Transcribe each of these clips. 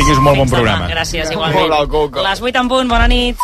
tinguis un molt bon programa. Gràcies, igualment. Les 8 en punt, bona nit.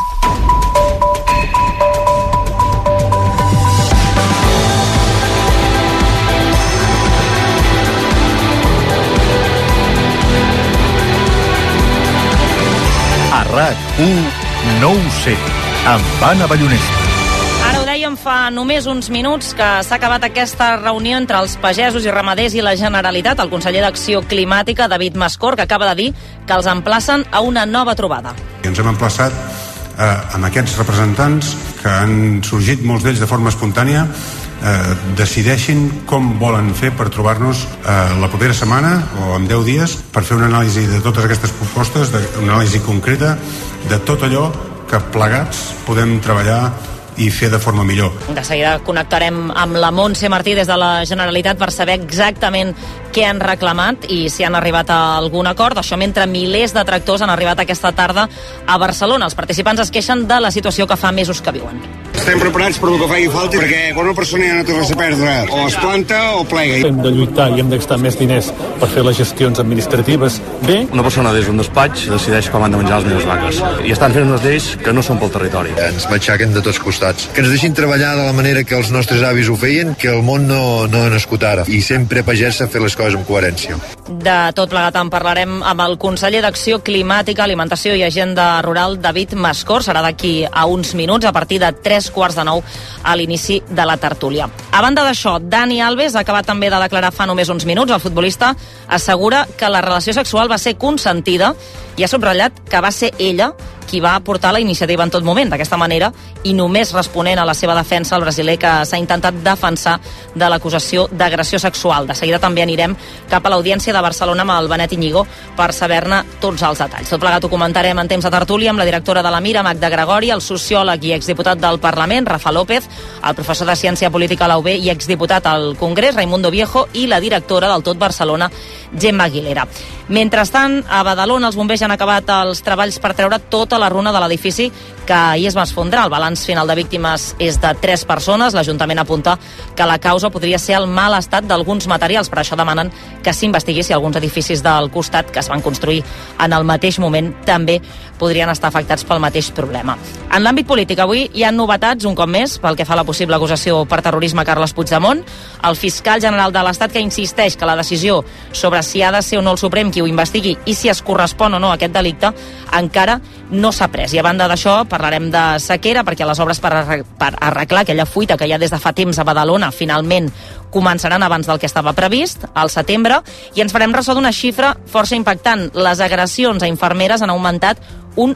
A RAC1, no ho sé, amb Anna Ballonesta. Ara ho dèiem fa només uns minuts que s'ha acabat aquesta reunió entre els pagesos i ramaders i la Generalitat. El conseller d'Acció Climàtica, David Mascor, que acaba de dir que els emplacen a una nova trobada. Ens hem emplaçat amb aquests representants que han sorgit, molts d'ells de forma espontània, decideixin com volen fer per trobar-nos la propera setmana o en 10 dies per fer una anàlisi de totes aquestes propostes, una anàlisi concreta de tot allò que plegats podem treballar i fer de forma millor. De seguida connectarem amb la Montse Martí des de la Generalitat per saber exactament què han reclamat i si han arribat a algun acord. Això mentre milers de tractors han arribat aquesta tarda a Barcelona. Els participants es queixen de la situació que fa mesos que viuen. Estem preparats per el que faci falta perquè quan una persona ja no té res a perdre, o es planta o plega. Hem de lluitar i hem de gastar més diners per fer les gestions administratives bé. Una persona des d'un despatx decideix com han de menjar les meves vaques. I estan fent unes lleis que no són pel territori. Ens matxaquen de tots costats. Que ens deixin treballar de la manera que els nostres avis ho feien, que el món no ha nascut ara. I sempre pagès a fer les coses amb coherència. De tot plegat en parlarem amb el conseller d'Acció Climàtica, Alimentació i Agenda Rural, David Mascor. Serà d'aquí a uns minuts, a partir de 3:15 a l'inici de la tertúlia. A banda d'això, Dani Alves ha acabat també de declarar fa només uns minuts. El futbolista assegura que la relació sexual va ser consentida i ha subratllat que va ser ella qui va aportar la iniciativa en tot moment. D'aquesta manera, i només responent a la seva defensa, el brasiler que s'ha intentat defensar de l'acusació d'agressió sexual. De seguida també anirem cap a l'Audiència de Barcelona amb el Benet Íñigo per saber-ne tots els detalls. Tot plegat ho comentarem en temps de tertúlia amb la directora de la Mira, Magda Gregori, el sociòleg i exdiputat del Parlament, Rafa López, el professor de Ciència Política a la UB i exdiputat al Congrés, Raimundo Viejo, i la directora del Tot Barcelona, Gemma Aguilera. Mentrestant, a Badalona els bombers ja han acabat els treballs per treure tota la runa de l'edifici que ahir es va esfondrar. El balanç final de víctimes és de 3 persones. L'Ajuntament apunta que la causa podria ser el mal estat d'alguns materials. Per això demanen que s'investigui si alguns edificis del costat que es van construir en el mateix moment també podrien estar afectats pel mateix problema. En l'àmbit polític, avui hi ha novetats, un cop més, pel que fa a la possible acusació per terrorisme a Carles Puigdemont. El fiscal general de l'Estat que insisteix que la decisió sobre si ha de ser o no el Suprem qui ho investigui i si es correspon o no a aquest delicte encara no s'ha pres. I a banda d'això parlarem de sequera, perquè les obres per arreglar aquella fuita que hi ha des de fa temps a Badalona finalment començaran abans del que estava previst, al setembre, i ens farem ressò d'una xifra força impactant. Les agressions a infermeres han augmentat un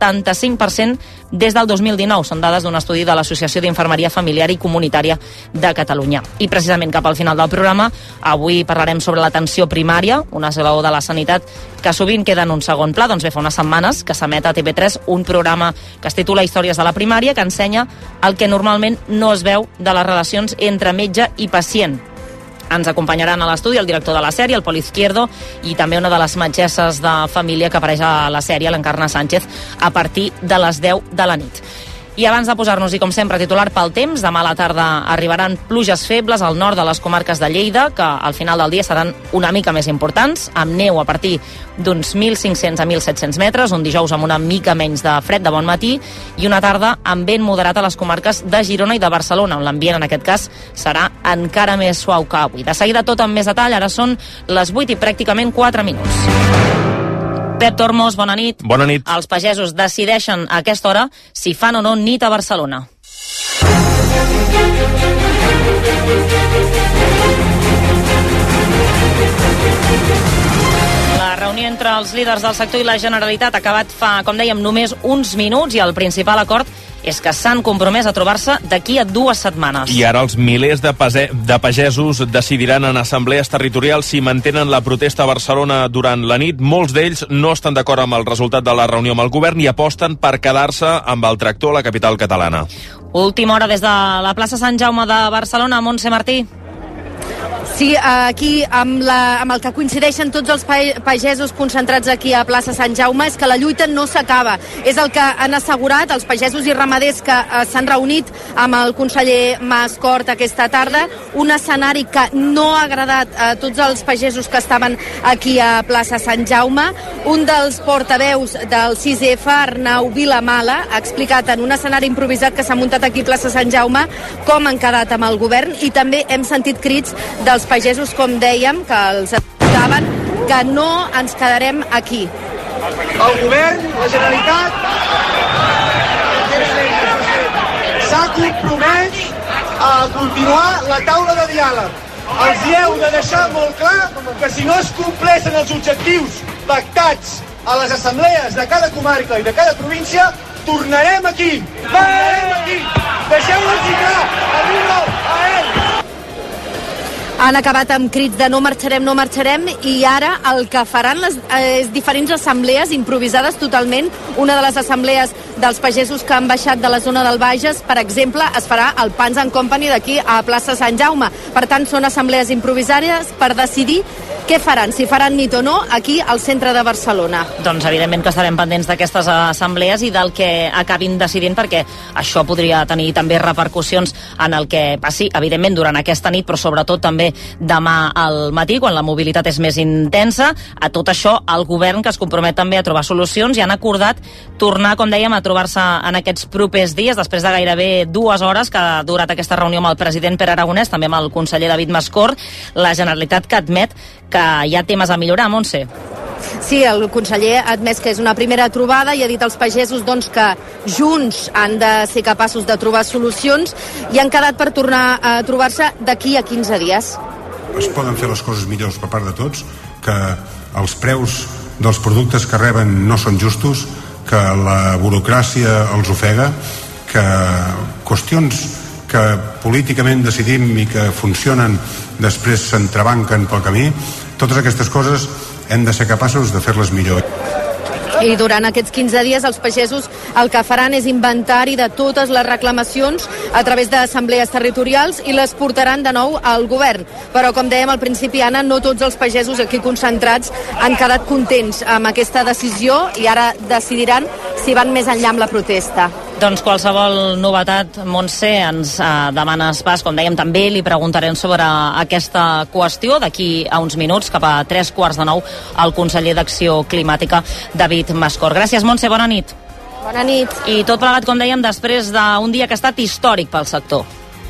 75% des del 2019. Són dades d'un estudi de l'Associació d'Infermeria Familiar i Comunitària de Catalunya. I precisament cap al final del programa, avui parlarem sobre l'atenció primària, un esglaó de la sanitat que sovint queda en un segon pla. Doncs bé, fa unes setmanes que s'emet a TV3 un programa que es titula Històries de la primària, que ensenya el que normalment no es veu de les relacions entre metge i pacient. Ens acompanyaran a l'estudi el director de la sèrie, el Pol Izquierdo, i també una de les metgesses de família que apareix a la sèrie, l'Encarna Sánchez, a partir de les 10 de la nit. I abans de posar-nos-hi, com sempre, titular pel temps, demà a la tarda arribaran pluges febles al nord de les comarques de Lleida, que al final del dia seran una mica més importants, amb neu a partir d'uns 1.500 a 1.700 metres, un dijous amb una mica menys de fred de bon matí, i una tarda amb vent moderat a les comarques de Girona i de Barcelona, on l'ambient en aquest cas serà encara més suau que avui. De seguida tot amb més detall, ara són les 8 i pràcticament 4 minuts. Pep Tormos, bona nit. Bona nit. Els pagesos decideixen a aquesta hora si fan o no nit a Barcelona. La reunió entre els líders del sector i la Generalitat ha acabat fa, com dèiem, només uns minuts, i el principal acord és que s'han compromès a trobar-se d'aquí a 2 setmanes. I ara els milers de pagesos decidiran en assemblees territorials si mantenen la protesta a Barcelona durant la nit. Molts d'ells no estan d'acord amb el resultat de la reunió amb el govern i aposten per quedar-se amb el tractor a la capital catalana. Última hora des de la plaça Sant Jaume de Barcelona, Montse Martí. Sí, aquí amb el que coincideixen tots els pagesos concentrats aquí a plaça Sant Jaume és que la lluita no s'acaba. És el que han assegurat els pagesos i ramaders que s'han reunit amb el conseller Mascort aquesta tarda. Un escenari que no ha agradat a tots els pagesos que estaven aquí a plaça Sant Jaume. Un dels portaveus del 6F, Arnau Vilamala, ha explicat en un escenari improvisat que s'ha muntat aquí a plaça Sant Jaume com han quedat amb el govern, i també hem sentit crits dels pagesos, com dèiem, que els explicaven que no ens quedarem aquí. El govern, la Generalitat, s'ha compromès a continuar la taula de diàleg. Els hi heu de deixar molt clar que si no es compleixen els objectius pactats a les assemblees de cada comarca i de cada província, tornarem aquí. Tornarem aquí. Deixeu-los clar. Arriba a ell. Han acabat amb crits de no marxarem, i ara el que faran les diferents assemblees improvisades totalment. Una de les assemblees dels pagesos que han baixat de la zona del Bages, per exemple, es farà al Pans and Company d'aquí a plaça Sant Jaume. Per tant, són assemblees improvisàries per decidir què faran, si faran nit o no, aquí al centre de Barcelona. Doncs evidentment que estarem pendents d'aquestes assemblees i del que acabin decidint, perquè això podria tenir també repercussions en el que passi, evidentment, durant aquesta nit, però sobretot també demà al matí, quan la mobilitat és més intensa. A tot això, el govern, que es compromet també a trobar solucions, i han acordat tornar, com dèiem, a trobar-se en aquests propers dies, després de gairebé 2 hores que ha durat aquesta reunió amb el president Pere Aragonès, també amb el conseller David Mascort. La Generalitat que admet que hi ha temes a millorar, Montse. Sí, el conseller ha admès que és una primera trobada i ha dit als pagesos que junts han de ser capaços de trobar solucions, i han quedat per tornar a trobar-se d'aquí a 15 dies. Es poden fer les coses millors per part de tots, que els preus dels productes que reben no són justos, que la burocràcia els ofega, que qüestions que políticament decidim i que funcionen després s'entrebanquen pel camí. Totes aquestes coses hem de ser capaços de fer-les millor. I durant aquests 15 dies els pagesos el que faran és inventari de totes les reclamacions a través d'assemblees territorials i les portaran de nou al govern. Però, com dèiem al principi, Anna, no tots els pagesos aquí concentrats han quedat contents amb aquesta decisió i ara decidiran si van més enllà amb la protesta. Doncs qualsevol novetat, Montse, ens demanes pas. Com dèiem, també li preguntarem sobre aquesta qüestió d'aquí a uns minuts, cap a 8:45, al conseller d'Acció Climàtica, David Mascort. Gràcies, Montse, bona nit. Bona nit. I tot plegat, com dèiem, després d'un dia que ha estat històric pel sector.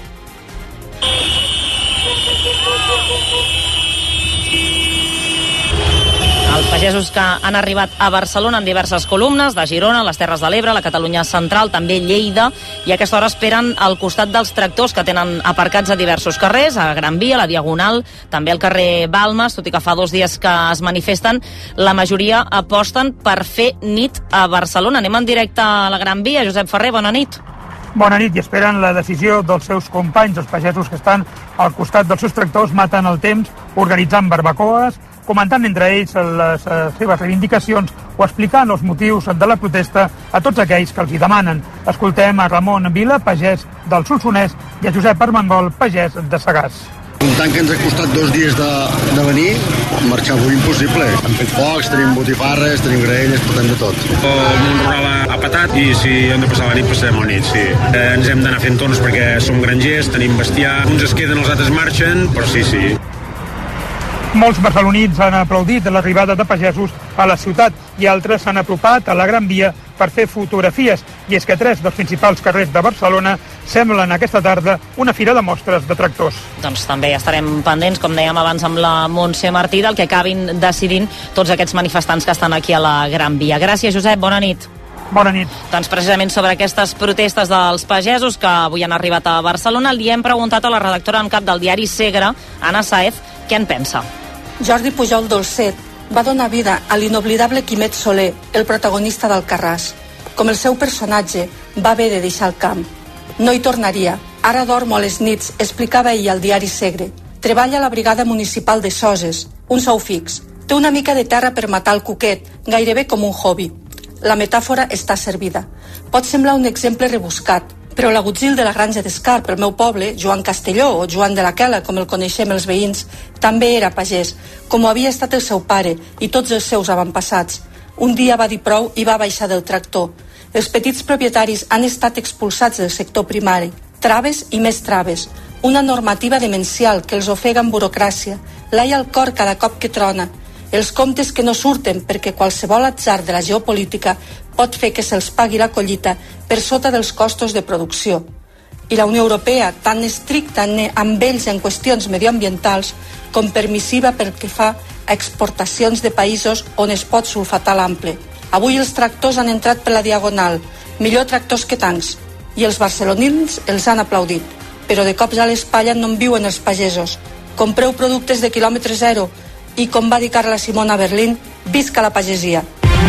Els pagesos que han arribat a Barcelona en diverses columnes, de Girona, les Terres de l'Ebre, la Catalunya Central, també Lleida, i a aquesta hora esperen al costat dels tractors que tenen aparcats a diversos carrers, a Gran Via, a la Diagonal, també al carrer Balmes, tot i que fa 2 dies que es manifesten, la majoria aposten per fer nit a Barcelona. Anem en directe a la Gran Via. Josep Ferrer, bona nit. Bona nit, i esperen la decisió dels seus companys, els pagesos que estan al costat dels seus tractors, maten el temps organitzant barbacoes, comentant entre ells les seves reivindicacions o explicant els motius de la protesta a tots aquells que els hi demanen. Escoltem a Ramon Vila, pagès del Solsonès, i a Josep Armengol, pagès de Sagàs. Tant que ens ha costat 2 dies de venir, marxar avui impossible. Hem fet focs, tenim botifarres, tenim graelles, portem de tot. El món rural ha patat i si hem de passar la nit, passarem la nit, sí. Ens hem d'anar fent torns perquè som grangers, tenim bestiar, uns es queden, els altres marxen, però sí. Molts barcelonins han aplaudit l'arribada de pagesos a la ciutat i altres s'han apropat a la Gran Via per fer fotografies. I és que 3 dels principals carrers de Barcelona semblen aquesta tarda una fira de mostres de tractors. Doncs també estarem pendents, com dèiem abans amb la Montse Martí, del que acabin decidint tots aquests manifestants que estan aquí a la Gran Via. Gràcies, Josep, bona nit. Bona nit. Doncs precisament sobre aquestes protestes dels pagesos que avui han arribat a Barcelona, li hem preguntat a la redactora en cap del diari Segre, Anna Saez, què en pensa. Jordi Pujol Dolcet va donar vida a l'inoblidable Quimet Soler, el protagonista d'Alcarràs. Com el seu personatge, va haver de deixar el camp. No hi tornaria. Ara dormo a les nits, explicava ell al diari Segre. Treballa a la brigada municipal de Soses, un sou fix. Té una mica de terra per matar el cuquet, gairebé com un hobby. La metàfora està servida. Pot semblar un exemple rebuscat, Però l'agutzil de la Granja d'Escarp, el meu poble, Joan Castelló o Joan de la Quela, com el coneixem els veïns, també era pagès, com ho havia estat el seu pare i tots els seus avantpassats. Un dia va dir prou i va baixar del tractor. Els petits propietaris han estat expulsats del sector primari. Traves i més traves. Una normativa demencial que els ofega en burocràcia. L'ai al cor cada cop que trona. Els comptes que no surten perquè qualsevol atzar de la geopolítica pot fer que se'ls pagui la collita per sota dels costos de producció. I la Unió Europea, tan estricta amb ells en qüestions medioambientals com permissiva pel que fa a exportacions de països on es pot sulfatar l'ample. Avui els tractors han entrat per la diagonal, millor tractors que tancs, i els barcelonins els han aplaudit. Però de cops a l'espatlla no en viuen els pagesos. Compreu productes de quilòmetre zero i, com va dir Carla Simón a Berlín, visca la pagesia.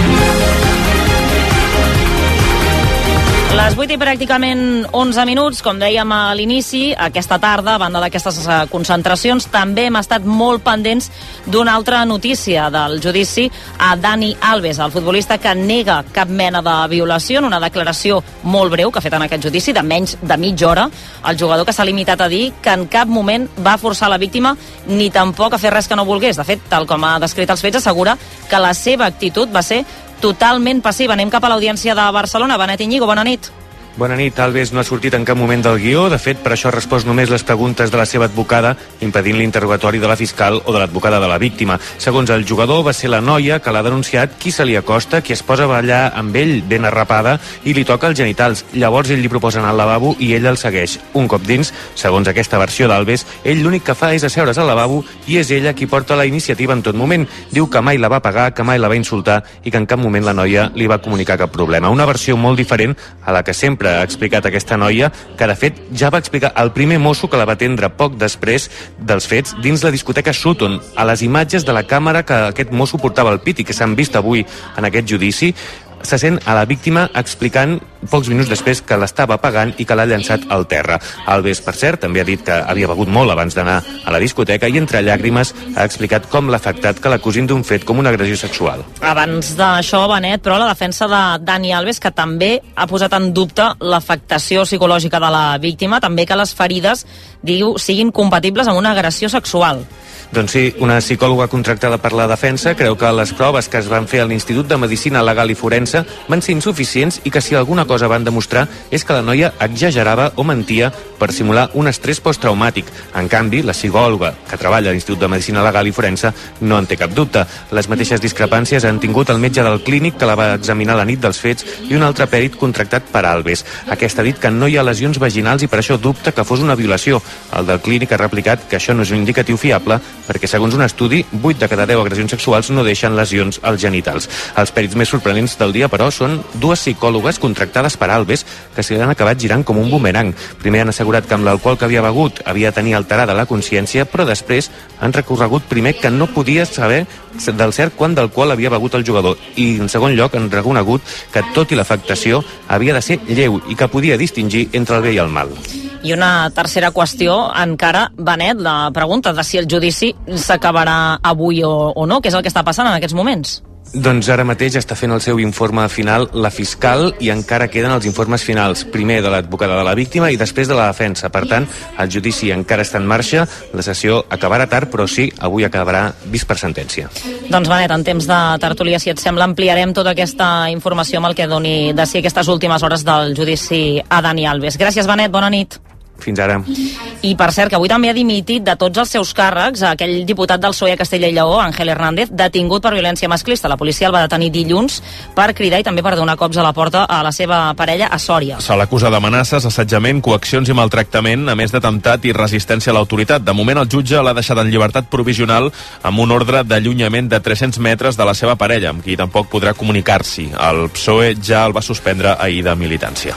Les 8 i pràcticament 11 minuts, com dèiem a l'inici, aquesta tarda, a banda d'aquestes concentracions, també hem estat molt pendents d'una altra notícia del judici a Dani Alves, el futbolista que nega cap mena de violació, en una declaració molt breu que ha fet en aquest judici, de menys de mitja hora. El jugador que s'ha limitat a dir que en cap moment va forçar la víctima ni tampoc a fer res que no volgués. De fet, tal com ha descrit els fets, assegura que la seva actitud va ser totalment passiva. Anem cap a l'audiència de Barcelona. Benet Íñigo, bona nit. Bona nit. Alves no ha sortit en cap moment del guió. De fet, per això ha respost només les preguntes de la seva advocada, impedint l'interrogatori de la fiscal o de l'advocada de la víctima. Segons el jugador, va ser la noia que l'ha denunciat qui se li acosta, qui es posa a ballar amb ell ben arrapada i li toca els genitals. Llavors ell li proposa anar al lavabo i ell el segueix. Un cop dins, segons aquesta versió d'Alves, ell l'únic que fa és asseure's al lavabo i és ella qui porta la iniciativa en tot moment. Diu que mai la va pagar, que mai la va insultar i que en cap moment la noia li va comunicar cap problema. Una versió molt diferent a la que sempre ha explicat aquesta noia, que de fet ja va explicar el primer mosso que la va atendre poc després dels fets dins la discoteca Sutton. A les imatges de la càmera que aquest mosso portava al pit i que s'han vist avui en aquest judici, se sent a la víctima explicant pocs minuts després que l'estava pagant i que l'ha llançat al terra. Alves, per cert, també ha dit que havia begut molt abans d'anar a la discoteca i entre llàgrimes ha explicat com l'ha afectat que l'acusin d'un fet com una agressió sexual. Abans d'això, Benet, però la defensa de Dani Alves, que també ha posat en dubte l'afectació psicològica de la víctima, també que les ferides, diu, siguin compatibles amb una agressió sexual. Doncs sí, una psicòloga contractada per la defensa creu que les proves que es van fer a l'Institut de Medicina Legal i Forense van ser insuficients i que si alguna cosa van demostrar és que la noia exagerava o mentia per simular un estrès posttraumàtic. En canvi, la psicòloga que treballa a l'Institut de Medicina Legal i Forense no en té cap dubte. Les mateixes discrepàncies han tingut el metge del clínic que la va examinar la nit dels fets i un altre pèrit contractat per Alves. Aquest ha dit que no hi ha lesions vaginals i per això dubta que fos una violació. El del clínic ha replicat que això no és un indicatiu fiable perquè segons un estudi, 8 de cada 10 agressions sexuals no deixen lesions als genitals. Els pèrits més sorprenents del dia, però, són dues psicòlogues contractades per Alves que s'hi han acabat girant com un bumerang. Primer han assegurat que amb l'alcohol que havia begut havia de tenir alterada la consciència, però després han recorregut primer que no podia saber del cert quant d'alcohol havia begut el jugador i, en segon lloc, han reconegut que tot i l'afectació havia de ser lleu i que podia distingir entre el bé i el mal. I una tercera qüestió, encara, Benet, la pregunta de si el judici s'acabarà avui o no, què és el que està passant en aquests moments? Doncs ara mateix està fent el seu informe final la fiscal i encara queden els informes finals, primer de l'advocada de la víctima i després de la defensa. Per tant, el judici encara està en marxa, la sessió acabarà tard, però sí, avui acabarà vist per sentència. Doncs Benet, en temps de tertúlia, si et sembla, ampliarem tota aquesta informació amb el que doni de si aquestes últimes hores del judici a Dani Alves. Gràcies, Benet, bona nit. Fins ara. I per cert, que avui també ha dimitit de tots els seus càrrecs aquell diputat del PSOE a Castella i Lleó, Ángel Hernández, detingut per violència masclista. La policia el va detenir dilluns per cridar i també per donar cops a la porta a la seva parella a Sòria. Se l'acusa d'amenaces, assetjament, coaccions i maltractament, a més d'atemptat i resistència a l'autoritat. De moment el jutge l'ha deixat en llibertat provisional amb un ordre d'allunyament de 300 metres de la seva parella, amb qui tampoc podrà comunicar-s'hi. El PSOE ja el va suspendre ahir de militància.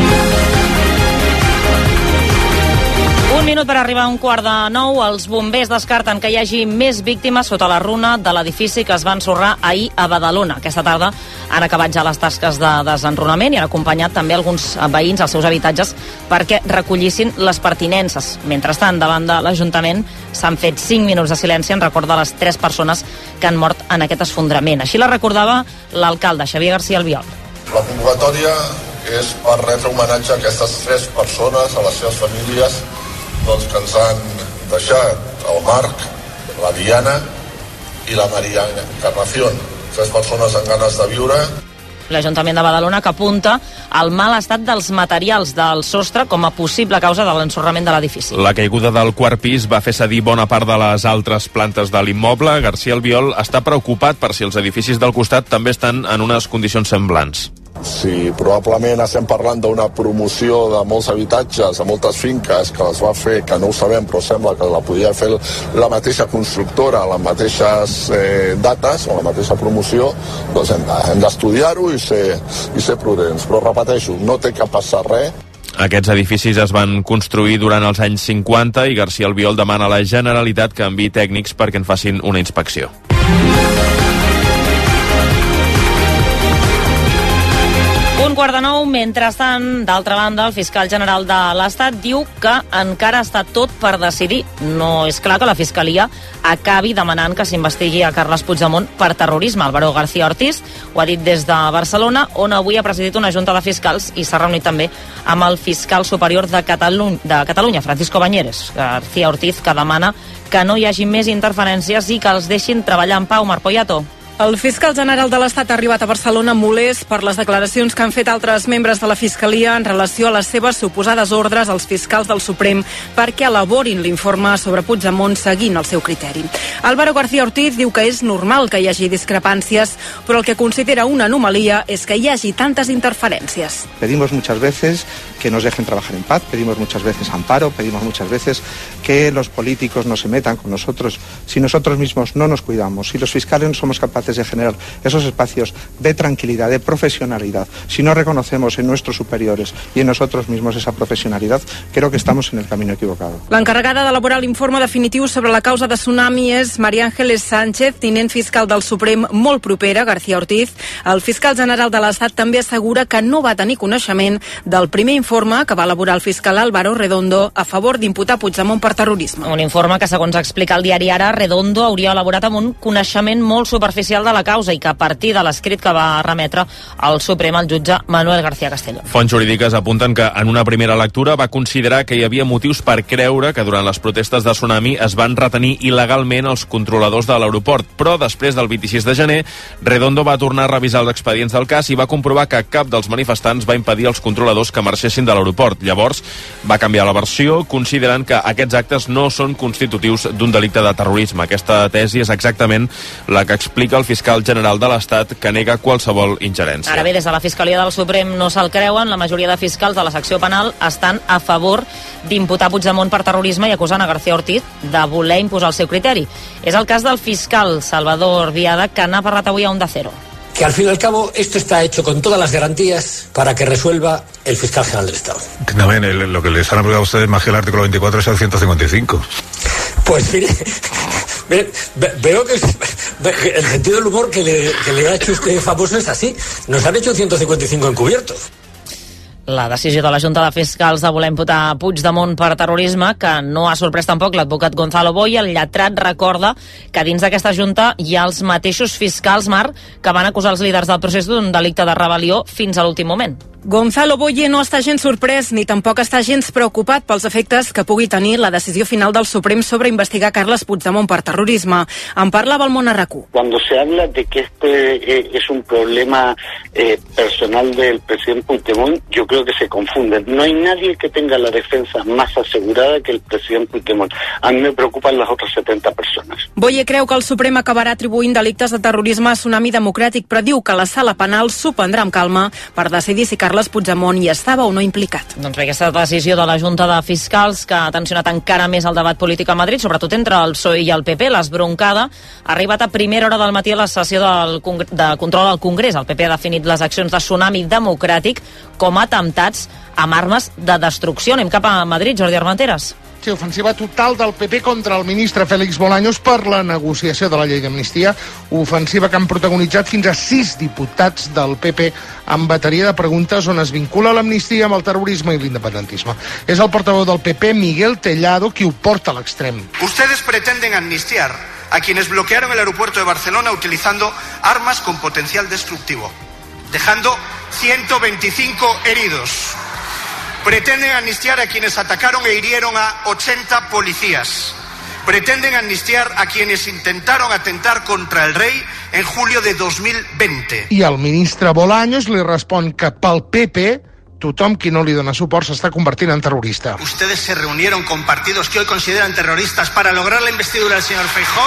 Un minut per arribar a 8:45. Els bombers descarten que hi hagi més víctimes sota la runa de l'edifici que es va ensorrar ahir a Badalona. Aquesta tarda han acabat ja les tasques de desenrunament i han acompanyat també alguns veïns als seus habitatges perquè recollissin les pertinences. Mentrestant, davant de l'Ajuntament s'han fet 5 minuts de silenci en record de les 3 persones que han mort en aquest esfondrament. Així la recordava l'alcalde Xavier García Albiol. La convocatòria és per retre homenatge a aquestes 3 persones, a les seves famílies, doncs, que ens han deixat: el Marc, la Diana i la Maria Encarnación. 3 persones amb ganes de viure. L'Ajuntament de Badalona que apunta al mal estat dels materials del sostre com a possible causa de l'ensorrament de l'edifici. La caiguda del quart pis va fer cedir bona part de les altres plantes de l'immoble. García Albiol està preocupat per si els edificis del costat també estan en unes condicions semblants. Sí, probablement estem parlant d'una promoció de molts habitatges, de moltes finques que es va fer, que no ho sabem, però sembla que la podia fer la mateixa constructora a les mateixes dates o la mateixa promoció. Doncs hem d'estudiar-ho i ser prudents. Però repeteixo, no té que passar res. Aquests edificis es van construir durant els anys 50 i García Albiol demana a la Generalitat que enviï tècnics perquè en facin una inspecció. Un quart de 9, mentrestant, d'altra banda, el fiscal general de l'Estat diu que encara està tot per decidir. No és clar que la Fiscalia acabi demanant que s'investigui a Carles Puigdemont per terrorisme. El baró García Ortiz ho ha dit des de Barcelona, on avui ha presidit una junta de fiscals i s'ha reunit també amb el fiscal superior de Catalunya, Francisco Bañeres. García Ortiz, que demana que no hi hagi més interferències i que els deixin treballar en pau. Marc Poyato. El fiscal general de l'Estat ha arribat a Barcelona molest per les declaracions que han fet altres membres de la Fiscalia en relació a les seves suposades ordres als fiscals del Suprem perquè elaborin l'informe sobre Puigdemont seguint el seu criteri. Álvaro García Ortiz diu que és normal que hi hagi discrepàncies, però el que considera una anomalia és que hi hagi tantes interferències. Pedimos muchas veces que nos dejen trabajar en paz, pedimos muchas veces amparo, pedimos muchas veces que los políticos no se metan con nosotros si nosotros mismos no nos cuidamos, si los fiscales no somos capaces de generar esos espacios de tranquilidad, de profesionalidad. Si no reconocemos en nuestros superiores y en nosotros mismos esa profesionalidad, creo que estamos en el camino equivocado. L'encarregada d'elaborar l'informe definitiu sobre la causa de tsunami és María Ángeles Sánchez, tinent fiscal del Suprem molt propera, García Ortiz. El fiscal general de l'Estat també assegura que no va tenir coneixement del primer informe que va elaborar el fiscal Álvaro Redondo a favor d'imputar Puigdemont per terrorisme. Un informe que, segons explica el diari Ara, Redondo hauria elaborat amb un coneixement molt superficial de la causa i que a partir de l'escrit que va remetre al Suprem el jutge Manuel García Castellón. Fonts jurídiques apunten que en una primera lectura va considerar que hi havia motius per creure que durant les protestes de tsunami es van retenir il·legalment els controladors de l'aeroport, però després del 26 de gener Redondo va tornar a revisar els expedients del cas i va comprovar que cap dels manifestants va impedir als controladors que marxessin de l'aeroport. Llavors va canviar la versió, considerant que aquests actes no són constitutius d'un delicte de terrorisme. Aquesta tesi és exactament la que explica el fiscal general de l'Estat, que nega qualsevol ingerència. Ara bé, des de la Fiscalia del Suprem no se'l creuen. La majoria de fiscals de la secció penal estan a favor d'imputar Puigdemont per terrorisme i acusant a García Ortiz de voler imposar el seu criteri. És el cas del fiscal Salvador Viada, que n'ha parlat avui a Onda Cero. Que al fin y al cabo esto está hecho con todas las garantías para que resuelva el fiscal general del Estado. También lo que les han aplicado a ustedes más que el artículo 24 es el 155. Pues mire, veo que el sentido del humor que le ha hecho usted famoso es así. Nos han hecho 155 encubiertos. La decisió de la Junta de Fiscals de voler imputar Puigdemont per terrorisme, que no ha sorprès tampoc l'advocat Gonzalo Boye. El lletrat recorda que dins d'aquesta Junta hi ha els mateixos fiscals, Marc, que van acusar els líders del procés d'un delicte de rebel·lió fins a l'últim moment. Gonzalo Boye no està gens sorprès ni tampoc està gens preocupat pels efectes que pugui tenir la decisió final del Suprem sobre investigar Carles Puigdemont per terrorisme. En parlava el Món a RAC1. Cuando se habla de que este es un problema personal del presidente Puigdemont, yo creo que se confunden. No hay nadie que tenga la defensa más asegurada que el presidente Puigdemont. A mí me preocupan las otras 70 persones. Boye creu que el Suprem acabarà atribuint delictes de terrorisme a Tsunami Democràtic, però diu que la sala penal s'ho prendrà amb calma per decidir si Carles Puigdemont hi estava o no implicat. Doncs bé, aquesta decisió de la Junta de Fiscals, que ha tensionat encara més el debat polític a Madrid, sobretot entre el PSOE i el PP, l'esbroncada, ha arribat a primera hora del matí a la sessió de control al Congrés. El PP ha definit les accions de Tsunami Democràtic com a atemptats amb armes de destrucció. Anem cap a Madrid, Jordi Armenteres. Sí, ofensiva total del PP contra el ministre Félix Bolaños per la negociació de la llei d'amnistia, ofensiva que han protagonitzat fins a 6 diputats del PP amb bateria de preguntes on es vincula l'amnistia amb el terrorisme i l'independentisme. És el portaveu del PP, Miguel Tellado, qui ho porta a l'extrem. Ustedes pretenden amnistiar a quienes bloquearon el aeropuerto de Barcelona utilizando armas con potencial destructivo, dejando 125 heridos. Pretenden amnistiar a quienes atacaron e hirieron a 80 policías. Pretenden amnistiar a quienes intentaron atentar contra el rey en julio de 2020. I el ministre Bolaños li respon que pel PP tothom qui no li dona suport s'està convertint en terrorista. Ustedes se reunieron con partidos que hoy consideran terroristas para lograr la investidura del señor Feijóo.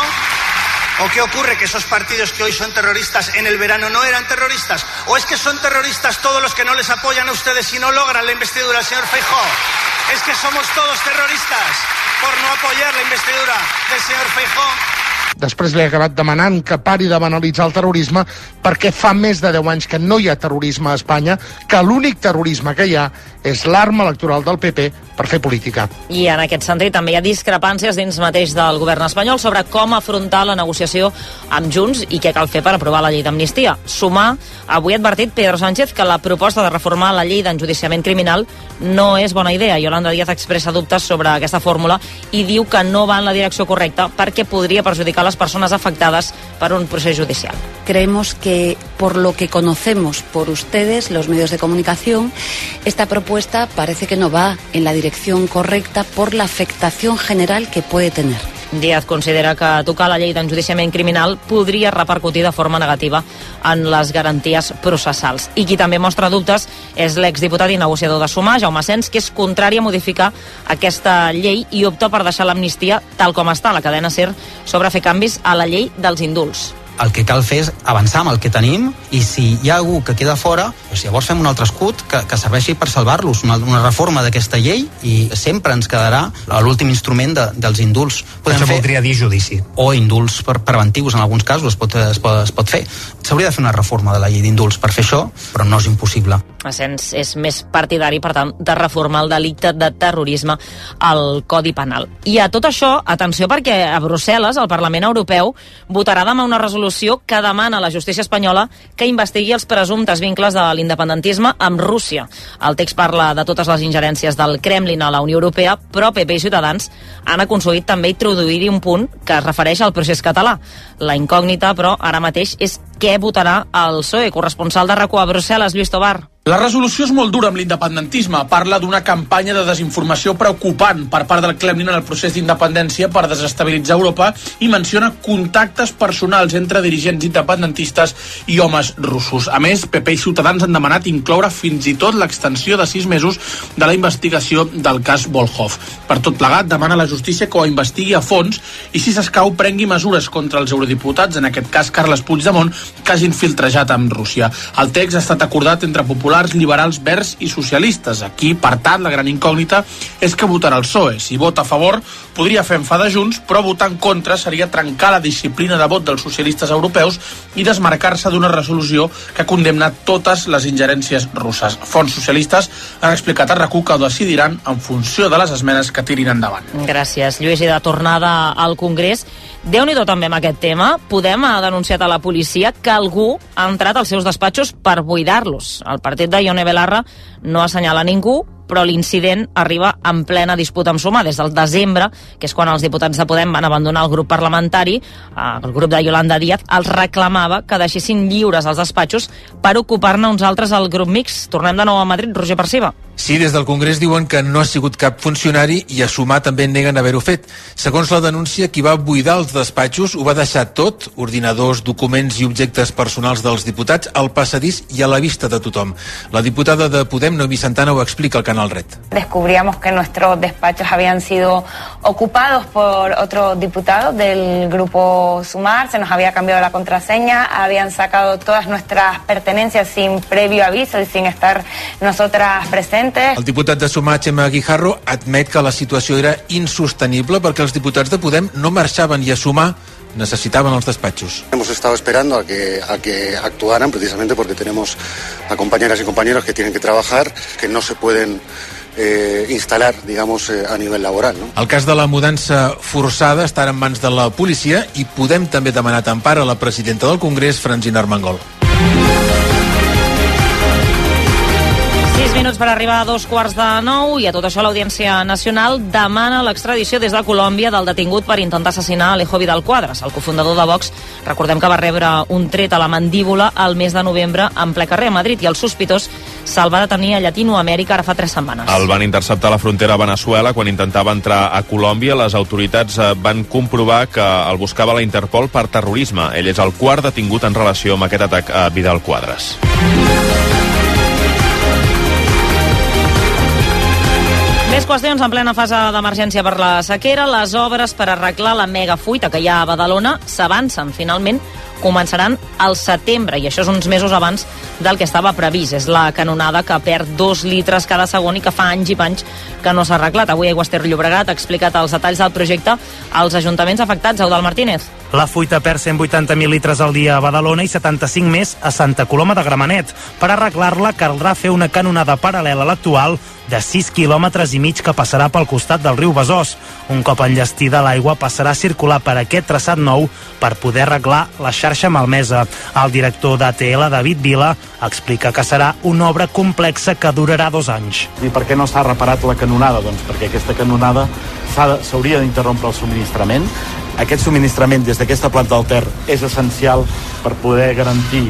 ¿O qué ocurre? ¿Que esos partidos que hoy son terroristas en el verano no eran terroristas? ¿O es que son terroristas todos los que no les apoyan a ustedes y no logran la investidura del señor Feijóo? ¿Es que somos todos terroristas por no apoyar la investidura del señor Feijóo? Després li ha acabat demanant que pari de banalitzar el terrorisme perquè fa més de 10 anys que no hi ha terrorisme a Espanya, que l'únic terrorisme que hi ha és l'arma electoral del PP per fer política. I en aquest sentit també hi ha discrepàncies dins mateix del govern espanyol sobre com afrontar la negociació amb Junts i què cal fer per aprovar la llei d'amnistia. Sumar, avui ha advertit Pedro Sánchez que la proposta de reformar la llei d'enjudiciament criminal no és bona idea. Yolanda Díaz expressa dubtes sobre aquesta fórmula i diu que no va en la direcció correcta perquè podria perjudicar les persones afectades per un procés judicial. Creemos que por lo que conocemos por ustedes, los medios de comunicación, esta propuesta parece que no va en la dirección correcta por la afectación general que puede tener. Díaz considera que tocar la llei d'enjudiciament criminal podria repercutir de forma negativa en les garanties processals. I qui també mostra dubtes és l'exdiputat i negociador de Sumar, Jaume Sens, que és contrari a modificar aquesta llei i opta per deixar l'amnistia tal com està a la cadena SER sobre fer canvis a la llei dels indults. El que cal fer és avançar amb el que tenim i si hi ha algú que queda fora, doncs llavors fem un altre escut que serveixi per salvar-los, una reforma d'aquesta llei i sempre ens quedarà l'últim instrument dels indults. Això voldria dir judici. O indults preventius, en alguns casos es pot fer. S'hauria de fer una reforma de la llei d'indults per fer això, però no és impossible. Asens és més partidari, per tant, de reformar el delicte de terrorisme al Codi Penal. I a tot això, atenció, perquè a Brussel·les, el Parlament Europeu votarà demà una resolució que demana a la justícia espanyola que investigui els presumptes vincles de l'independentisme amb Rússia. El text parla de totes les ingerències del Kremlin a la Unió Europea, però PP i Ciutadans han aconseguit també introduir-hi un punt que es refereix al procés català. La incògnita, però, ara mateix és què votarà el PSOE. Corresponsal de RAC1 a Brussel·les, Lluís Tobar. La resolució és molt dura amb l'independentisme. Parla d'una campanya de desinformació preocupant per part del Kremlin en el procés d'independència per desestabilitzar Europa i menciona contactes personals entre dirigents independentistes i homes russos. A més, PP i Ciutadans han demanat incloure fins i tot l'extensió de 6 mesos de la investigació del cas Volhov. Per tot plegat, demana a la justícia que ho investigui a fons i, si s'escau, prengui mesures contra els eurodiputats, en aquest cas Carles Puigdemont, que hagin filtrejat amb Rússia. El text ha estat acordat entre populars, liberals, verds i socialistes. Aquí, per tant, la gran incògnita és que votarà el PSOE. Si vota a favor, podria fer enfadar Junts, però votar en contra seria trencar la disciplina de vot dels socialistes europeus i desmarcar-se d'una resolució que condemna totes les ingerències russes. Fonts socialistes han explicat a RAC1 que ho decidiran en funció de les esmenes que tirin endavant. Gràcies, Lluís. I de tornada al Congrés, Déu-n'hi-do també amb aquest tema. Podem ha denunciat a la policia que algú ha entrat als seus despatxos per buidar-los. El partit de Ione Belarra no assenyala ningú, però l'incident arriba en plena disputa amb Sumar des del desembre, que és quan els diputats de Podem van abandonar el grup parlamentari. El grup de Yolanda Díaz els reclamava que deixessin lliures els despatxos per ocupar-ne uns altres al grup mix. Tornem de nou a Madrid, Roger Perciba. Sí, des del Congrés diuen que no ha sigut cap funcionari i a Sumar també neguen haver-ho fet. Segons la denúncia, qui va buidar els despatxos ho va deixar tot, ordinadors, documents i objectes personals dels diputats, al passadís i a la vista de tothom. La diputada de Podem, Noemí Santana, ho explica al Canal Red. Descubríamos que nuestros despachos habían sido ocupados por otros diputados del grupo Sumar, se nos había cambiado la contraseña, habían sacado todas nuestras pertenencias sin previo aviso y sin estar nosotras presentes. El diputat de Sumar, Xema Guijarro, admet que la situació era insostenible perquè els diputats de Podem no marxaven i a Sumar necesitaban los despachos. Hemos estado esperando a que actuaran precisamente porque tenemos a compañeras y compañeros que tienen que trabajar, que no se pueden instal·lar, digamos, a nivell laboral. No? El cas de la mudança forçada estarà en mans de la policia i Podem també demanat empara a la presidenta del Congrés, Francina Armengol. 6 minuts per arribar a 8:45 i a tot això l'Audiència Nacional demana l'extradició des de Colòmbia del detingut per intentar assassinar Alejo Vidal Quadras, el cofundador de Vox. Recordem que va rebre un tret a la mandíbula el mes de novembre en ple carrer a Madrid i el sospitós se'l va detenir a Llatinoamèrica ara fa 3 setmanes. El van interceptar a la frontera a Veneçuela quan intentava entrar a Colòmbia. Les autoritats van comprovar que el buscava la Interpol per terrorisme. Ell és el quart detingut en relació amb aquest atac a Vidal Quadras. Més qüestions en plena fase d'emergència per la sequera. Les obres per arreglar la megafuita que hi ha a Badalona s'avancen. Finalment començaran al setembre i això és uns mesos abans del que estava previst. És la canonada que perd 2 litres cada segon i que fa anys i panys que no s'ha arreglat. Avui Aigües Ter Llobregat ha explicat els detalls del projecte als ajuntaments afectats. Eudald Martínez. La fuita perd 180.000 litres al dia a Badalona i 75 més a Santa Coloma de Gramenet. Per arreglar-la caldrà fer una canonada paral·lela a l'actual de 6 quilòmetres i mig que passarà pel costat del riu Besòs. Un cop enllestida, l'aigua passarà a circular per aquest traçat nou per poder arreglar la xarxa malmesa. El director d'ATL, David Vila, explica que serà una obra complexa que durarà 2 anys. I per què no s'ha reparat la canonada? Doncs perquè aquesta canonada s'hauria d'interrompre el subministrament. Aquest subministrament des d'aquesta planta del Ter és essencial per poder garantir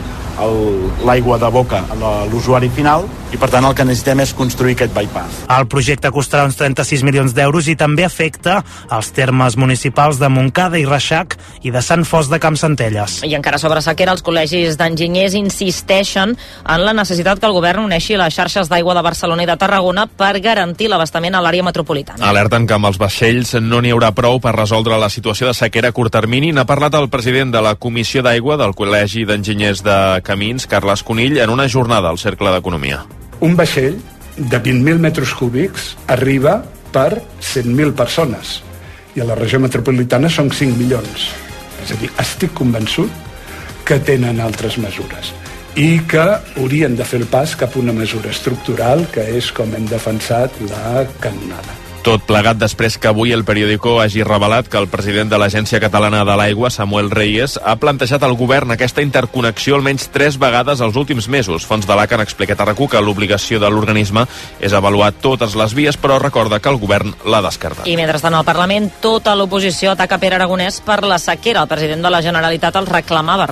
l'aigua de boca a l'usuari final i per tant el que necessitem és construir aquest bypass. El projecte costarà uns 36 milions d'euros i també afecta els termes municipals de Montcada i Reixac i de Sant Fost de Campsentelles. I encara sobre sequera, els col·legis d'enginyers insisteixen en la necessitat que el govern uneixi les xarxes d'aigua de Barcelona i de Tarragona per garantir l'abastament a l'àrea metropolitana. Alerten que amb els vaixells no n'hi haurà prou per resoldre la situació de sequera a curt termini. N'ha parlat el president de la Comissió d'Aigua del Col·legi d'Enginyers de Camins, Carles Conill, en una jornada al Cercle d'Economia. Un vaixell de 20.000 metres cúbics arriba per 100.000 persones i a la regió metropolitana són 5 milions. És a dir, estic convençut que tenen altres mesures i que haurien de fer el pas cap a una mesura estructural que és com hem defensat la canonada. Tot plegat després que avui el periòdico hagi revelat que el president de l'Agència Catalana de l'Aigua, Samuel Reyes, ha plantejat al govern aquesta interconnexió almenys 3 vegades els últims mesos. Fonts de l'ACA han explicat a RAC1 que l'obligació de l'organisme és avaluar totes les vies, però recorda que el govern l'ha descartat. I mentrestant al Parlament, tota l'oposició ataca Pere Aragonès per la sequera. El president de la Generalitat el reclama,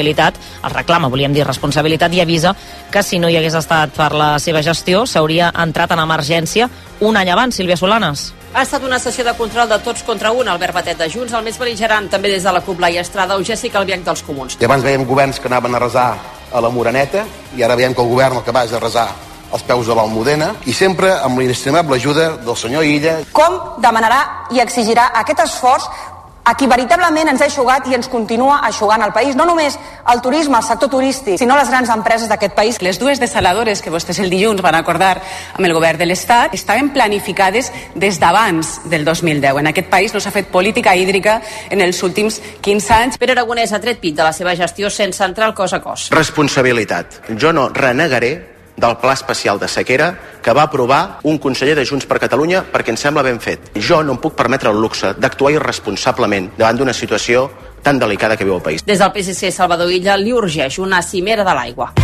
volíem dir responsabilitat, i avisa que si no hi hagués estat per la seva gestió s'hauria entrat en emergència un any abans. Sílvia Solanes. Ha estat una sessió de control de tots contra un, Albert Batet de Junts, el més bel·ligerant també des de la CUP, Laia Estrada, o Jessica Albiach dels Comuns. I abans veiem governs que anaven a resar a la Moreneta i ara veiem que el govern el que va és a resar als peus de l'Almudena i sempre amb l'inestimable ajuda del senyor Illa. Com demanarà i exigirà aquest esforç a qui veritablement ens ha eixugat i ens continua eixugant el país, no només el turisme, el sector turístic, sinó les grans empreses d'aquest país. Les dues desaladores que vostès el dilluns van acordar amb el govern de l'Estat estaven planificades des d'abans del 2010. En aquest país no s'ha fet política hídrica en els últims 15 anys. Pere Aragonès ha tret pit de la seva gestió sense entrar al cos a cos. Responsabilitat. Jo no renegaré del pla especial de sequera que va aprovar un conseller de Junts per Catalunya perquè em sembla ben fet. Jo no em puc permetre el luxe d'actuar irresponsablement davant d'una situació tan delicada que viu el país. Des del PSC, Salvador Illa li urgeix una cimera de l'aigua.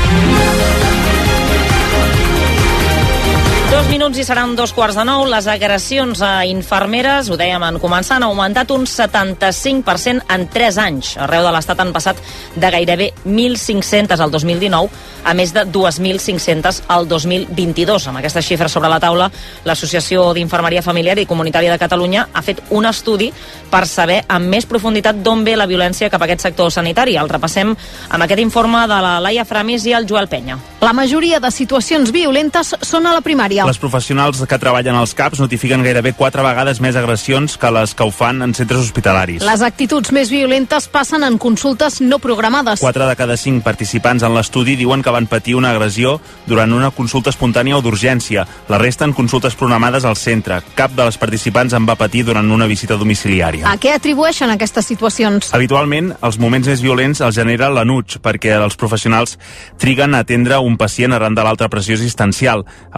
2 minuts i seran 8:45. Les agressions a infermeres, ho dèiem en començar, han augmentat un 75% en 3 anys. Arreu de l'Estat han passat de gairebé 1.500 al 2019 a més de 2.500 al 2022. Amb aquestes xifres sobre la taula, l'Associació d'Infermeria Familiar i Comunitària de Catalunya ha fet un estudi per saber amb més profunditat d'on ve la violència cap a aquest sector sanitari. El repassem amb aquest informe de la Laia Framis i el Joel Penya. La majoria de situacions violentes són a la primària. Les professionals que treballen als CAPs notifiquen gairebé 4 vegades més agressions que les que ho fan en centres hospitalaris. Les actituds més violentes passen en consultes no programades. 4 de cada 5 participants en l'estudi diuen que van patir una agressió durant una consulta espontània o d'urgència. La resta en consultes programades al centre. Cap de les participants en va patir durant una visita domiciliària. A què atribueixen aquestes situacions? Habitualment, els moments més violents els genera l'enuig, perquè els professionals triguen a atendre un pacient arran de l'alta pressió assistencial. El segon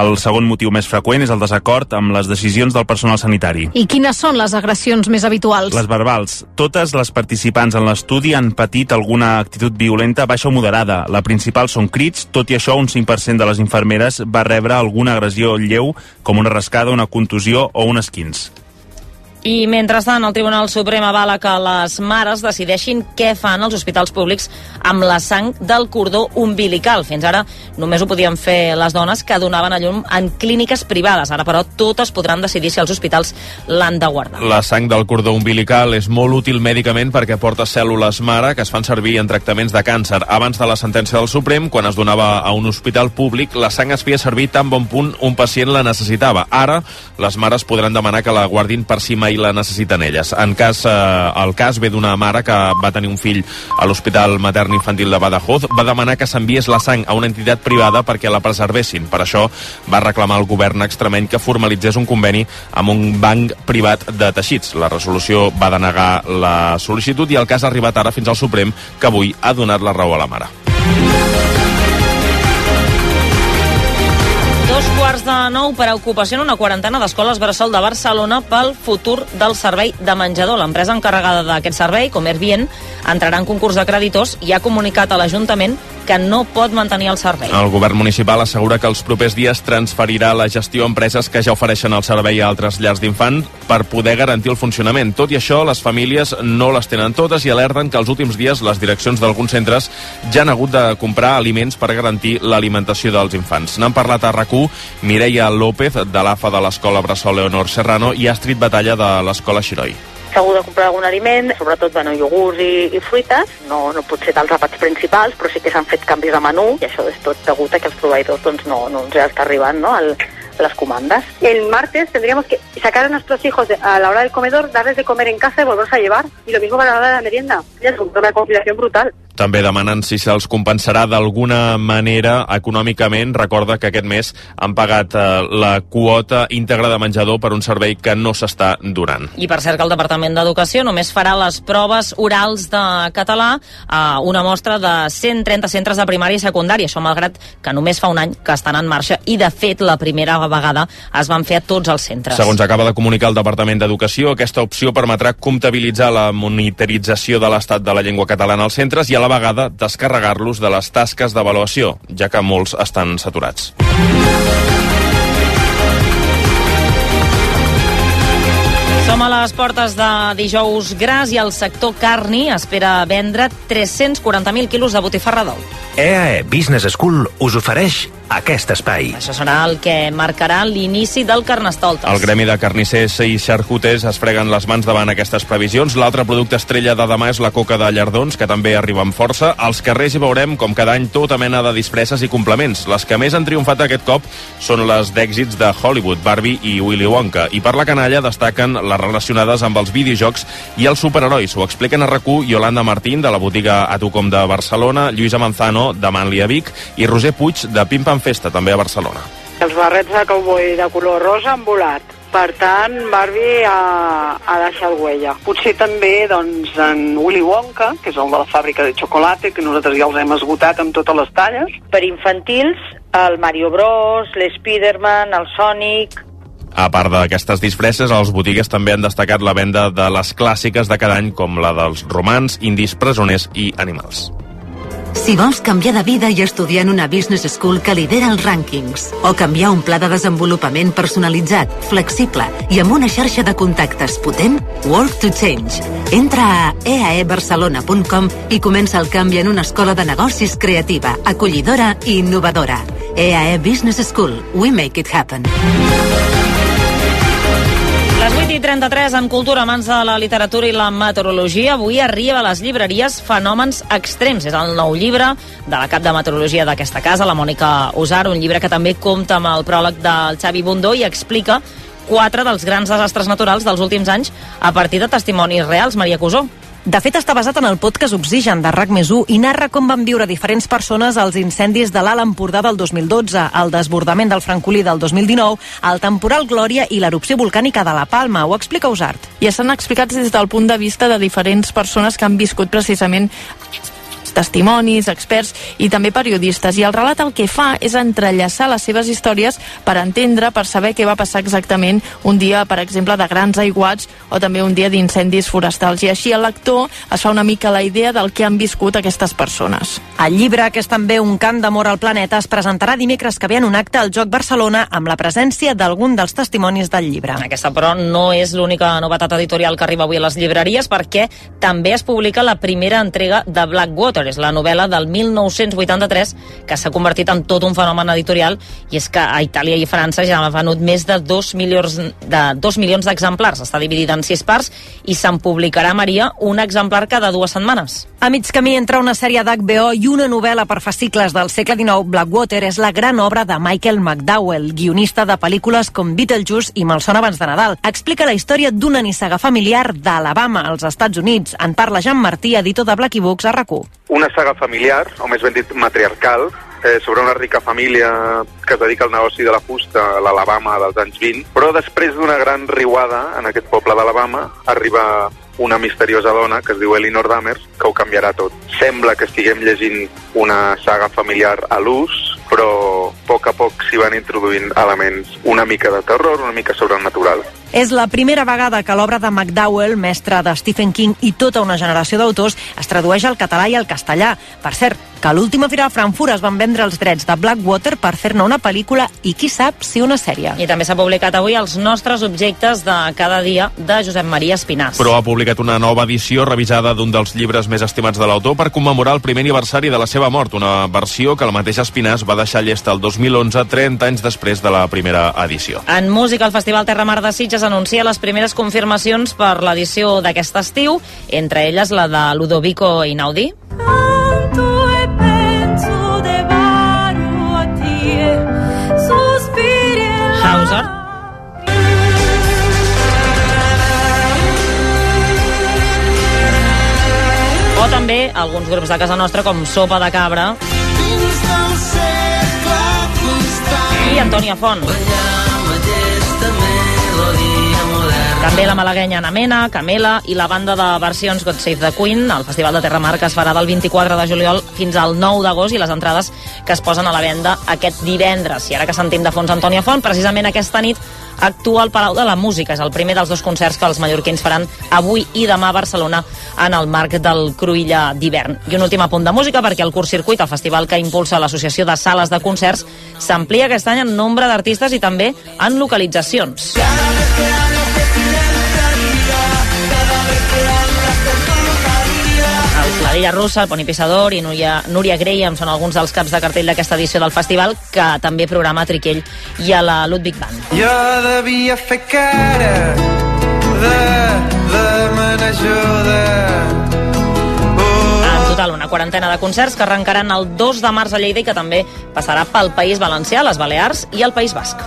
motiu més freqüent és el desacord amb les decisions del personal sanitari. I quines són les agressions més habituals? Les verbals. Totes les participants en l'estudi han patit alguna actitud violenta baixa o moderada. La principal són crits, tot i això un 5% de les infermeres va rebre alguna agressió lleu, com una rascada, una contusió o un esquinç. I mentrestant, el Tribunal Suprem avala que les mares decideixin què fan als hospitals públics amb la sang del cordó umbilical. Fins ara només ho podien fer les dones que donaven a llum en clíniques privades. Ara, però, totes podran decidir si els hospitals l'han de guardar. La sang del cordó umbilical és molt útil mèdicament perquè porta cèl·lules mare que es fan servir en tractaments de càncer. Abans de la sentència del Suprem, quan es donava a un hospital públic, la sang es feia servir tan bon punt un pacient la necessitava. Ara, les mares podran demanar que la guardin per si mai la necessiten elles. El cas ve d'una mare que va tenir un fill a l'Hospital Matern Infantil de Badajoz, va demanar que s'enviés la sang a una entitat privada perquè la preservessin. Per això va reclamar al govern extremeny que formalitzés un conveni amb un banc privat de teixits. La resolució va denegar la sol·licitud i el cas ha arribat ara fins al Suprem, que avui ha donat la raó a la mare. 8:45, preocupació en una quarantena d'escoles bressol de Barcelona pel futur del servei de menjador. L'empresa encarregada d'aquest servei, com Airbnb, entrarà en concurs de creditors i ha comunicat a l'Ajuntament que no pot mantenir el servei. El govern municipal assegura que els propers dies transferirà la gestió a empreses que ja ofereixen el servei a altres llars d'infants per poder garantir el funcionament. Tot i això, les famílies no les tenen totes i alerten que els últims dies les direccions d'alguns centres ja han hagut de comprar aliments per garantir l'alimentació dels infants. N'han parlat a RAC1 Mireia López, de l'AFA de l'Escola Bressol Leonor Serrano, i Astrid Batalla, de l'Escola Xiroi. S'ha hagut de comprar algun aliment, sobretot iogurts i fruites, no pot ser dels àpats principals, però sí que s'han fet canvis de menú, i això és tot degut a que els proveïdors no ens està arribant las comandas. El martes tendríamos que sacar a nuestros hijos a la hora del comedor, darles de comer en casa y volverlos a llevar. Y lo mismo para la hora de la merienda. Es una complicación brutal. També demanen si se'ls compensarà d'alguna manera econòmicament. Recorda que aquest mes han pagat la quota íntegra de menjador per un servei que no s'està donant. I per cert que el Departament d'Educació només farà les proves orals de català a una mostra de 130 centres de primària i secundària. Això malgrat que només fa un any que estan en marxa i, de fet, la primera vegada es van fer a tots els centres. Segons acaba de comunicar el Departament d'Educació, aquesta opció permetrà comptabilitzar la monitorització de l'estat de la llengua catalana als centres i a la vegada descarregar-los de les tasques d'avaluació, ja que molts estan saturats. Som a les portes de dijous gras i el sector carni espera vendre 340.000 quilos de botifarra d'ou. EAE Business School us ofereix aquest espai. Això serà el que marcarà l'inici del Carnestoltes. El gremi de carnissers i xarcuters es freguen les mans davant aquestes previsions. L'altre producte estrella de demà és la coca de llardons, que també arriba amb força. Als carrers hi veurem, com cada any, tota mena de disfresses i complements. Les que més han triomfat aquest cop són les d'èxits de Hollywood, Barbie i Willy Wonka. I per la canalla destaquen les relacionades amb els videojocs i els superherois. Ho expliquen a RAC1 Yolanda Martín, de la botiga Atucom de Barcelona, Lluïsa Manzano, de Manli a Vic, i Roser Puig, de Pim Pam Festa, també a Barcelona. Els barrets de cowboy de color rosa han volat. Per tant, Barbie ha deixat huella. Potser també en Willy Wonka, que és el de la fàbrica de xocolata, que nosaltres ja els hem esgotat amb totes les talles. Per infantils, el Mario Bros, l'Spiderman, el Sonic. A part d'aquestes disfresses, els botigues també han destacat la venda de les clàssiques de cada any, com la dels romans, indis, presoners i animals. Si vols canviar de vida i estudiar en una business school que lidera els rànquings, o canviar un pla de desenvolupament personalitzat, flexible i amb una xarxa de contactes potent, Work to Change. Entra a eaebarcelona.com i comença el canvi en una escola de negocis creativa, acollidora i innovadora. EAE Business School. We make it happen. Les 8:33 en Cultura, mans de la literatura i la meteorologia. Avui arriba a les llibreries Fenòmens Extrems. És el nou llibre de la cap de meteorologia d'aquesta casa, la Mònica Usar, un llibre que també compta amb el pròleg del Xavi Bundó i explica 4 dels grans desastres naturals dels últims anys a partir de testimonis reals. Maria Cusó. De fet, està basat en el podcast Oxigen de RAC+1 i narra com van viure diferents persones als incendis de l'Alt Empordà del 2012, el desbordament del Francolí del 2019, el temporal Glòria i l'erupció volcànica de la Palma. Ho explica Usart. I estan explicats des del punt de vista de diferents persones que han viscut precisament testimonis, experts i també periodistes. I el relat el que fa és entrellaçar les seves històries per entendre, per saber què va passar exactament un dia, per exemple, de grans aiguats o també un dia d'incendis forestals. I així el lector es fa una mica la idea del que han viscut aquestes persones. El llibre, que és també un cant d'amor al planeta, es presentarà dimecres que ve en un acte al Joc Barcelona amb la presència d'algun dels testimonis del llibre. Aquesta, però, no és l'única novetat editorial que arriba avui a les llibreries, perquè també es publica la primera entrega de Blackwater. És la novel·la del 1983 que s'ha convertit en tot un fenomen editorial, i és que a Itàlia i França ja ha venut més de 2 milions d'exemplars. Està dividida en 6 parts i se'n publicarà, Maria, un exemplar cada 2 setmanes. A mig camí entre una sèrie d'HBO i una novel·la per fascicles del segle XIX, Blackwater és la gran obra de Michael McDowell, guionista de pel·lícules com Beetlejuice i Malson abans de Nadal. Explica la història d'una nissaga familiar d'Alabama, als Estats Units. En parla Jean Martí, editor de Blacky Books, a RAC1. Una saga familiar, o més ben dit matriarcal, sobre una rica família que es dedica al negoci de la fusta a l'Alabama dels anys 20, però després d'una gran riuada en aquest poble d'Alabama arriba una misteriosa dona que es diu Elinor Dahmer, que ho canviarà tot. Sembla que estiguem llegint una saga familiar a l'ús, però a poc s'hi van introduint elements una mica de terror, una mica sobrenatural. És la primera vegada que l'obra de McDowell, mestre de Stephen King i tota una generació d'autors, es tradueix al català i al castellà. Per cert, que a l'última Fira de Frankfurt es van vendre els drets de Blackwater per fer-ne una pel·lícula i, qui sap, si una sèrie. I també s'ha publicat avui Els nostres objectes de cada dia, de Josep Maria Espinàs. Però ha publicat una nova edició revisada d'un dels llibres més estimats de l'autor per commemorar el primer aniversari de la seva mort, una versió que el mateix Espinàs va deixar llesta el 2011, 30 anys després de la primera edició. En música, el Festival Terra Mar de Sitges anuncia les primeres confirmacions per l'edició d'aquest estiu, entre elles la de Ludovico Einaudi. Hauser. O també alguns grups de casa nostra com Sopa de Cabra i Antònia Font. També la malaguenya Ana Mena, Camela i la banda de versions God Save the Queen. El Festival de Terra Mar, que es farà del 24 de juliol fins al 9 d'agost, i les entrades que es posen a la venda aquest divendres. I ara que sentim de fons Antònia Font, precisament aquesta nit actua al Palau de la Música. És el primer dels 2 concerts que els mallorquins faran avui i demà a Barcelona en el marc del Cruïlla d'hivern. I un últim apunt de música, perquè el Curt Circuit, el festival que impulsa l'Associació de Sales de Concerts, s'amplia aquest any en nombre d'artistes i també en localitzacions. L'Adilla Russa, el Poni Pissador i Núria Graham són alguns dels caps de cartell d'aquesta edició del festival, que també programa a Triquell i a la Ludwig Band. Jo devia fer cara de menajuda. En total, una quarantena de concerts que arrencaran el 2 de març a Lleida i que també passarà pel País Valencià, les Balears i el País Basc.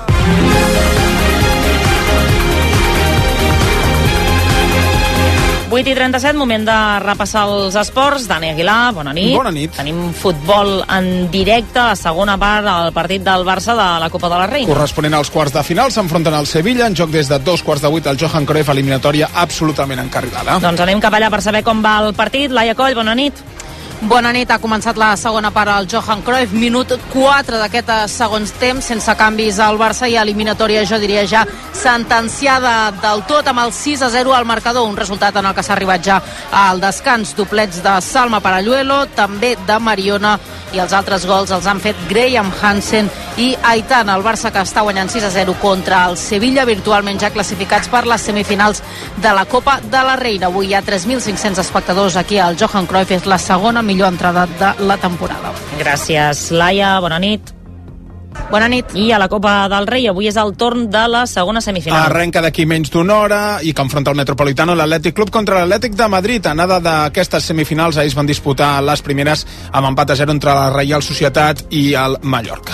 i 37, moment de repassar els esports. Dani Aguilar, bona nit. Bona nit. Tenim futbol en directe, a segona part del partit del Barça de la Copa de la Reina. Corresponent als quarts de final, s'enfronten al Sevilla, en joc des de 2:15 al Johan Cruyff, eliminatòria absolutament encarrilada. Doncs anem cap allà per saber com va el partit. Laia Coll, bona nit. Bona nit, ha començat la segona part al Johan Cruyff, minut 4 d'aquest segon temps, sense canvis al Barça i eliminatòria, jo diria ja sentenciada del tot, amb el 6-0 al marcador, un resultat en el que s'ha arribat ja al descans. Doblets de Salma Paralluelo, també de Mariona, i els altres gols els han fet Graham Hansen i Aitana. El Barça, que està guanyant 6-0 contra el Sevilla, virtualment ja classificats per les semifinals de la Copa de la Reina. Avui hi ha 3.500 espectadors aquí al Johan Cruyff, és la segona millor entrada de la temporada. Gràcies, Laia, bona nit. Bona nit. I a la Copa del Rei, avui és el torn de la segona semifinal. Arrenca d'aquí menys d'una hora i que enfronta el Metropolitano, l'Atlètic Club contra l'Atlètic de Madrid. Anada d'aquestes semifinals, ahir es van disputar les primeres amb empat a 0 entre la Reial Societat i el Mallorca.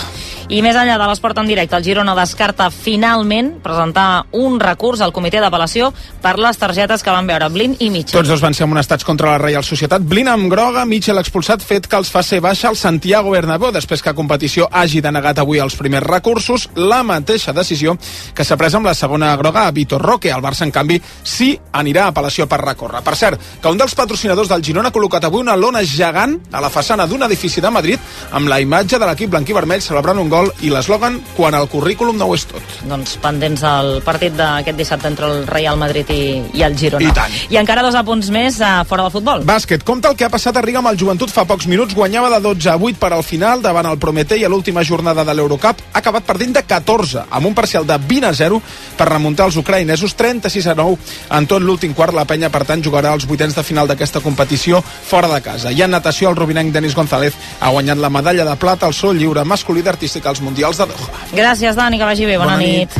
I més enllà de l'esport en directe, el Girona descarta finalment presentar un recurs al comitè d'apel·lació per les targetes que van veure Blin i Mitchell. Tots dos van ser amonestats contra la Reial Societat. Blin amb groga, Mitchell expulsat, fet que els fa ser baixa al Santiago Bernabéu després que competició hagi denegat avui els primers recursos, la mateixa decisió que s'ha pres amb la segona groga a Vitor Roque. El Barça, en canvi, sí anirà a apel·lació per recórrer. Per cert, que un dels patrocinadors del Girona ha col·locat avui una lona gegant a la façana d'un edifici de Madrid amb la imatge de l'equip blanquí-vermell celebrant un gol i l'eslògan "Quan el currículum no ho és tot". Doncs pendents del partit d'aquest dissabte entre el Real Madrid i el Girona. I tant. I encara 2 apunts més fora del futbol. Bàsquet. Compte el que ha passat a Riga amb el Joventut fa pocs minuts. Guanyava de 12-8 per al final davant el Prometei a l'última jornada de l'Eurocup. Ha acabat perdent de 14 amb un parcial de 20-0 per remuntar els ucraïnesos 36-9 en tot l'últim quart. La penya, per tant, jugarà els vuitens de final d'aquesta competició fora de casa. I en natació, el rubinenc Denis González ha guanyat la medalla de plata al sol lliure masculí d'artística als Mundials de Doha. Gràcies, Dani, que vagi bé. Bona nit.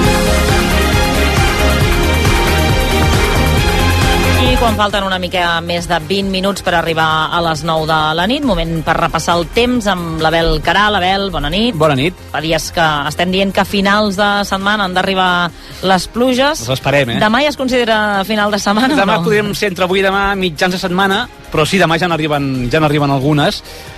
I quan falten una mica més de 20 minuts per arribar a les 9 de la nit, moment per repassar el temps amb l'Abel Caral. Abel, bona nit. Bona nit. Fa dies que estem dient que a finals de setmana han d'arribar les pluges. Les esperem, eh? Demà ja es considera final de setmana demà o no? podríem ser entre avui i demà mitjans de setmana, però sí, demà ja n'arriben algunes.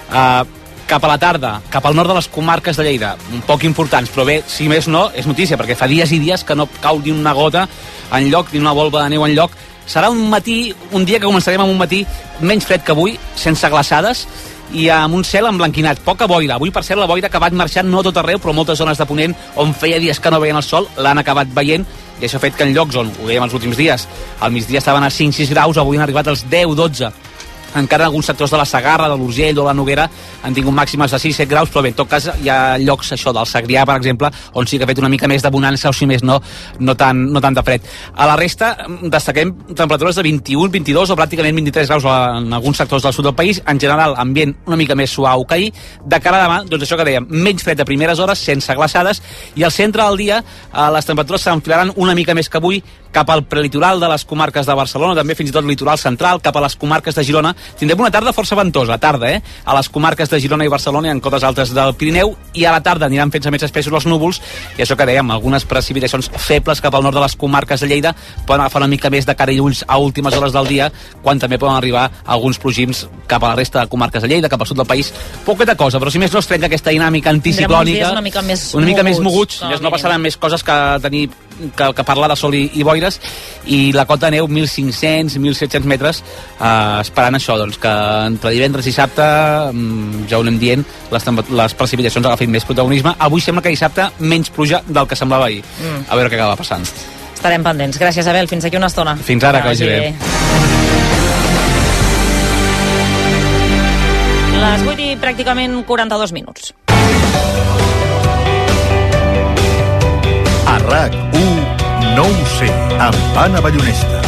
Cap a la tarda, cap al nord de les comarques de Lleida, un poc importants, però bé, si més no, és notícia, perquè fa dies i dies que no cau ni una gota enlloc, ni una volva de neu enlloc. Serà un dia que començarem amb un matí menys fred que avui, sense glaçades, i amb un cel emblanquinat, poca boira. Avui, per cert, la boira ha acabat marxant no a tot arreu, però moltes zones de Ponent, on feia dies que no veien el sol, l'han acabat veient, i això ha fet que en llocs on, ho veiem els últims dies, al migdia estaven a 5-6 graus, avui han arribat als 10-12. Encara en alguns sectors de la Segarra, de l'Urgell o la Noguera han tingut màximes de 6-7 graus, però bé, en tot cas hi ha llocs, això, del Segrià, per exemple, on sí que ha fet una mica més de bonança, o si més no tant de fred. A la resta destaquem temperatures de 21, 22 o pràcticament 23 graus en alguns sectors del sud del país. En general, ambient una mica més suau que ahir. De cara a demà, doncs això que dèiem, menys fred a primeres hores, sense glaçades, i al centre del dia les temperatures s'enfilaran una mica més que avui cap al prelitoral de les comarques de Barcelona, també fins i tot litoral central, cap a les comarques de Girona. Tindrem una tarda força ventosa, a les comarques de Girona i Barcelona i en cotes altes del Pirineu, i a la tarda aniran fent-se més espessos els núvols, i això que dèiem, algunes precipitacions febles cap al nord de les comarques de Lleida poden agafar una mica més de cara i ulls a últimes hores del dia, quan també poden arribar alguns plogims cap a la resta de comarques de Lleida, cap al sud del país. Poqueta cosa, però si més no es trenca aquesta dinàmica anticiclònica, una mica més moguts, no passaran més coses que parlar de sol i boires, i la cota de neu 1.500-1.700 metres, esperant això, doncs, que entre divendres i dissabte, ja ho anem dient, les precipitacions agafin més protagonisme. Avui sembla que dissabte menys pluja del que semblava ahir. A veure què acaba passant. Estarem pendents. Gràcies, Abel. Fins aquí una estona. Fins ara, que vagi bé. Les 8 i pràcticament 42 minuts. A RAC1, no ho sé, amb Anna Ballonesta.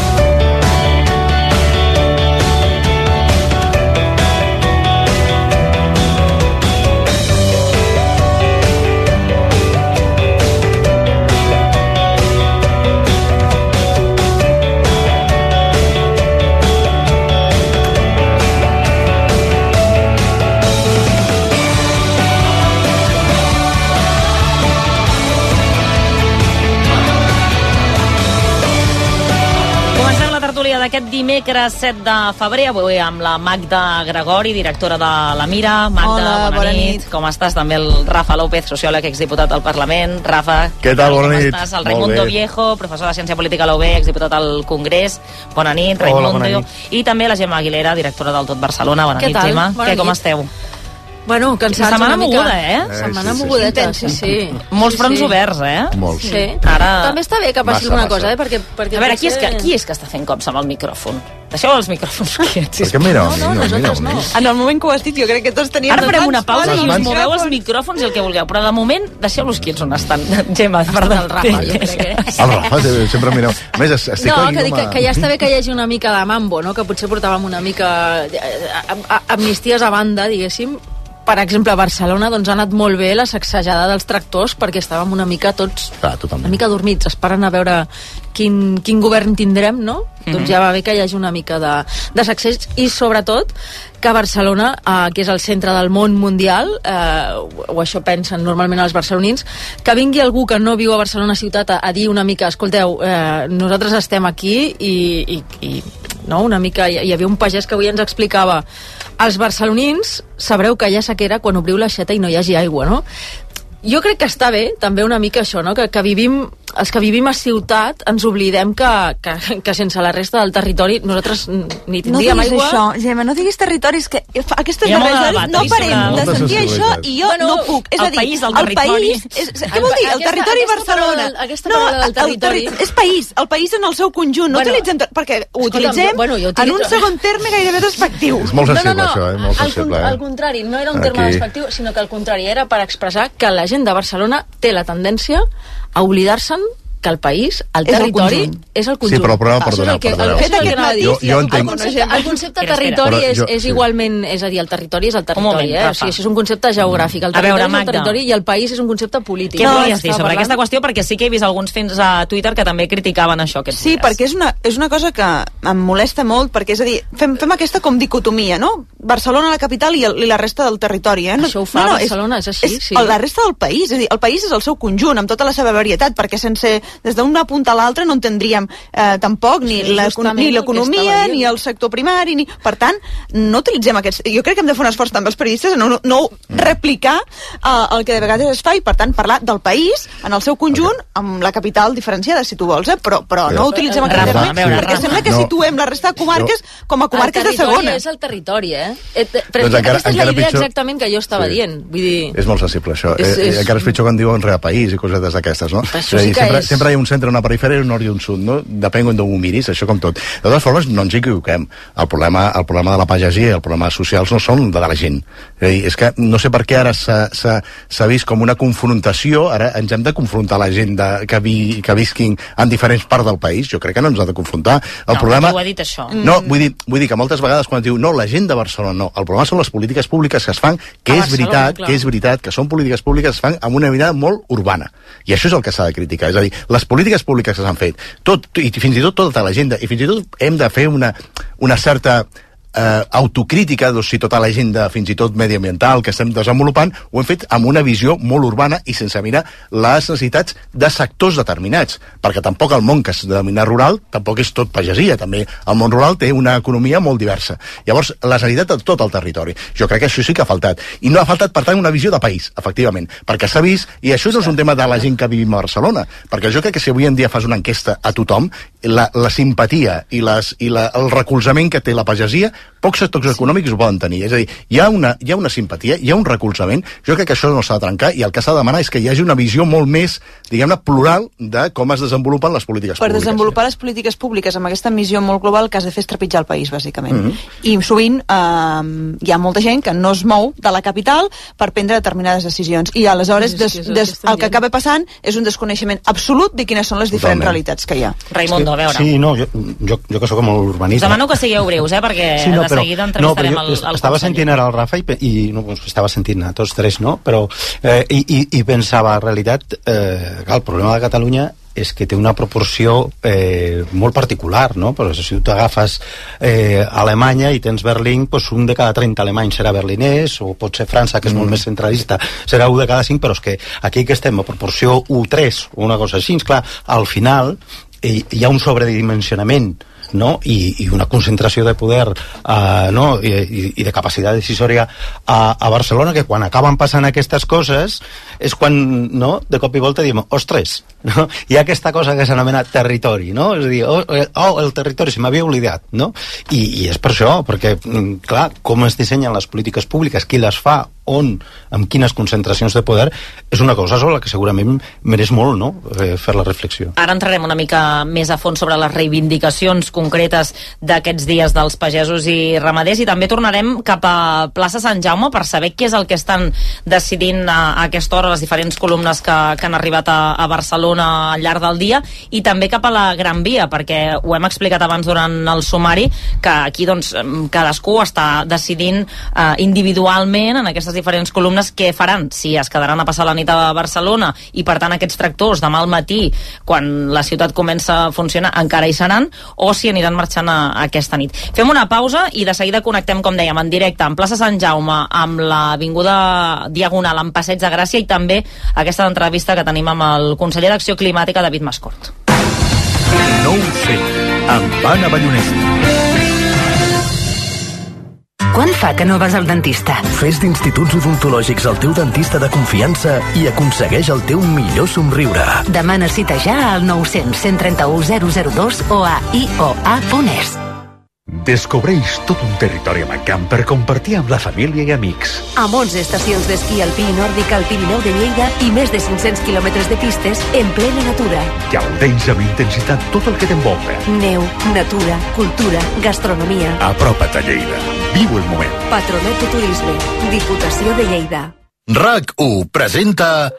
D'aquest dimecres 7 de febrer, avui amb la Magda Gregori, directora de La Mira. Magda, bona nit. Com estàs? També el Rafa López, sociòleg, exdiputat al Parlament. Rafa, què tal? Bona nit. Com estàs? El Raimundo Viejo, professor de Ciència Política a la UB, exdiputat al Congrés. Bona nit, Raimundo. Hola, bona nit. I també la Gemma Aguilera, directora del Tot Barcelona. Bona nit, Gemma. Com esteu? Bueno, cansats setmana una mica. Moguda, Setmana mogudeta, sí. Molts fronts oberts, Molts. Sí. Ara... També està bé que passi alguna cosa, perquè a veure, qui és que està fent cops amb el micròfon? Deixeu els micròfons quiets. Per què mireu? No. En el moment que ho has dit, jo crec que tots teníem... Ara farem una pausa i us moveu els micròfons i el que vulgueu, però de moment deixeu-los quiets on estan. Gemma, perdó. El Rafa, jo crec. El Rafa, sempre mireu. A més, estic que ja està bé que hi hagi una mica de mambo, no? Que potser portàvem una mica amnisties a banda, diguéssim. Per exemple, a Barcelona doncs, ha anat molt bé la sacsejada dels tractors perquè estàvem una mica tots una mica dormits, esperant a veure quin govern tindrem, no? Doncs ja va bé que hi hagi una mica de sacseig, i sobretot que Barcelona, que és el centre del món mundial, o això pensen normalment els barcelonins, que vingui algú que no viu a Barcelona ciutat a dir una mica, escolteu, nosaltres estem aquí i no, una mica, hi havia un pagès que avui ens explicava, els barcelonins sabreu que hi ha sequera quan obriu l'aixeta i no hi hagi aigua, no? Jo crec que està bé també una mica això, no? Que vivim, els que vivim a ciutat ens oblidem que sense la resta del territori nosaltres ni tindríem aigua. No diguis això, Gemma, no diguis territoris, que aquestes darreres hores no parem de sentir això i jo no puc. És a dir, el país... Què vol dir? El territori Barcelona. Aquesta paraula del territori... És país, el país en el seu conjunt. No utilitzem... Perquè ho utilitzem en un segon terme gairebé despectiu. És molt sensible, això, molt sensible. Al contrari, no era un terme despectiu, sinó que al contrari era per expressar que la gent de Barcelona té la tendència a oblidar-se'n que el país, el territori, és el conjunt. Sí, però el problema, perdoneu. Jo entenc... El concepte territori és igualment, és a dir, el territori és el territori, o sigui, això és un concepte geogràfic, el territori és el territori i el país és un concepte polític. Què volies dir sobre aquesta qüestió? Perquè sí que he vist alguns fins a Twitter que també criticaven això. Sí, perquè és una cosa que em molesta molt, perquè és a dir, fem aquesta com dicotomia, no? Barcelona, la capital, i la resta del territori, eh? Això ho fa Barcelona, és així, sí. La resta del país, és a dir, el país és el seu conjunt, amb tota la seva varietat, perquè sense des d'una punta a l'altra no entendríem tampoc ni l'economia, ni el sector primari, per tant, no utilitzem aquests... Jo crec que hem de fer un esforç també els periodistes a no replicar el que de vegades es fa, i per tant parlar del país en el seu conjunt, amb la capital diferenciada, si tu vols, però no utilitzem aquest terme, perquè sembla que situem la resta de comarques com a comarques de segona. És el territori, Però aquesta és la idea exactament que jo estava dient. Vull dir... És molt sensible, això. Encara és pitjor quan diuen reapaís i cosetes d'aquestes, no? Sempre hi ha un centre, una perifèria, un nord i un sud, no? Depèn d'on ho miris, això com tot. De totes formes, no ens equivoquem. El problema de la pagesia i el problema socials no són de la gent. És que no sé per què ara s'ha vist com una confrontació, ara ens hem de confrontar la gent que visquin en diferents parts del país. Jo crec que no ens ha de confrontar. El problema... Qui ho ha dit, això? No, vull dir que moltes vegades quan diu no, la gent de Barcelona no, el problema són les polítiques públiques que es fan, que és veritat, que són polítiques públiques que es fan amb una mirada molt urbana. I això és el que s'ha de criticar. És a dir, les polítiques públiques que s'han fet, i fins i tot tota l'agenda, i fins i tot hem de fer una certa autocrítica, si tota l'agenda fins i tot mediambiental que estem desenvolupant ho hem fet amb una visió molt urbana i sense mirar les necessitats de sectors determinats, perquè tampoc el món que es denomina rural tampoc és tot pagesia, també el món rural té una economia molt diversa. Llavors, la necessitat de tot el territori. Jo crec que això sí que ha faltat. I no ha faltat, per tant, una visió de país, efectivament, perquè s'ha vist, i això no és un tema de la gent que vivim a Barcelona, perquè jo crec que si avui en dia fas una enquesta a tothom, la simpatia i el recolzament que té la pagesia, pocs sectors econòmics ho poden tenir. És a dir, hi ha una simpatia, hi ha un recolzament. Jo crec que això no s'ha de trencar, i el que s'ha de demanar és que hi hagi una visió molt més, diguem-ne, plural de com es desenvolupen les polítiques públiques. Per desenvolupar les polítiques públiques amb aquesta missió molt global, el que has de fer és trepitjar el país, bàsicament. I sovint hi ha molta gent que no es mou de la capital per prendre determinades decisions. I aleshores el que acaba passant és un desconeixement absolut de quines són les diferents realitats que hi ha. Raimundo, a veure. Sí, no, jo que sóc molt urbanista... Us demano que sigueu breus, perquè de seguida entrevistarem el conseller. Estava sentint ara el Rafa i estava sentint a tots tres, no? Però, i pensava, en realitat, el problema de Catalunya és que té una proporció molt particular, no? Però si tu t'agafes Alemanya i tens Berlín, doncs un de cada 30 alemanys serà berlinès, o pot ser França, que és molt més centralista, serà un de cada 5, però és que aquí que estem a proporció 1-3 o una cosa així, clar, al final hi ha un sobredimensionament, no? I una concentració de poder no? I de capacitat decisòria a Barcelona, que quan acaben passant aquestes coses és quan, no? De cop i volta diem, ostres, no? Hi ha aquesta cosa que s'anomena territori, no? És a dir, el territori, se m'havia oblidat, no? I és per això, perquè clar, com es dissenyen les polítiques públiques, qui les fa, on, amb quines concentracions de poder, és una cosa sobre la que segurament mereix molt, no? Fer la reflexió. Ara entrarem una mica més a fons sobre les reivindicacions concretes d'aquests dies dels pagesos i ramaders, i també tornarem cap a plaça Sant Jaume per saber què és el que estan decidint a aquesta hora les diferents columnes que han arribat a Barcelona al llarg del dia, i també cap a la Gran Via, perquè ho hem explicat abans durant el sumari, que aquí doncs cadascú està decidint individualment en aquestes diferents columnes, què faran? Si es quedaran a passar la nit a Barcelona i, per tant, aquests tractors demà al matí, quan la ciutat comença a funcionar, encara hi seran, o si aniran marxant aquesta nit. Fem una pausa i de seguida connectem, com dèiem, en directe amb plaça Sant Jaume, amb l'avinguda Diagonal, amb Passeig de Gràcia, i també aquesta entrevista que tenim amb el conseller d'Acció Climàtica, David Mascort. No ho sé, amb Anna Ballonesta. Quan fa que no vas al dentista? Fes d'Instituts Odontològics el teu dentista de confiança i aconsegueix el teu millor somriure. Demana cita ja al 900 131 002 o a ioa.es. Descobreix tot un territori amb encant per compartir amb la família i amics. Amb 11 estacions d'esquí alpí i nòrdic al Pirineu de Lleida i més de 500 quilòmetres de pistes en plena natura. Gaudeix amb intensitat tot el que t'envolta. Neu, natura, cultura, gastronomia. Apropa't a Lleida. Viu el moment. Patronat de Turisme. Diputació de Lleida. RAC1 presenta...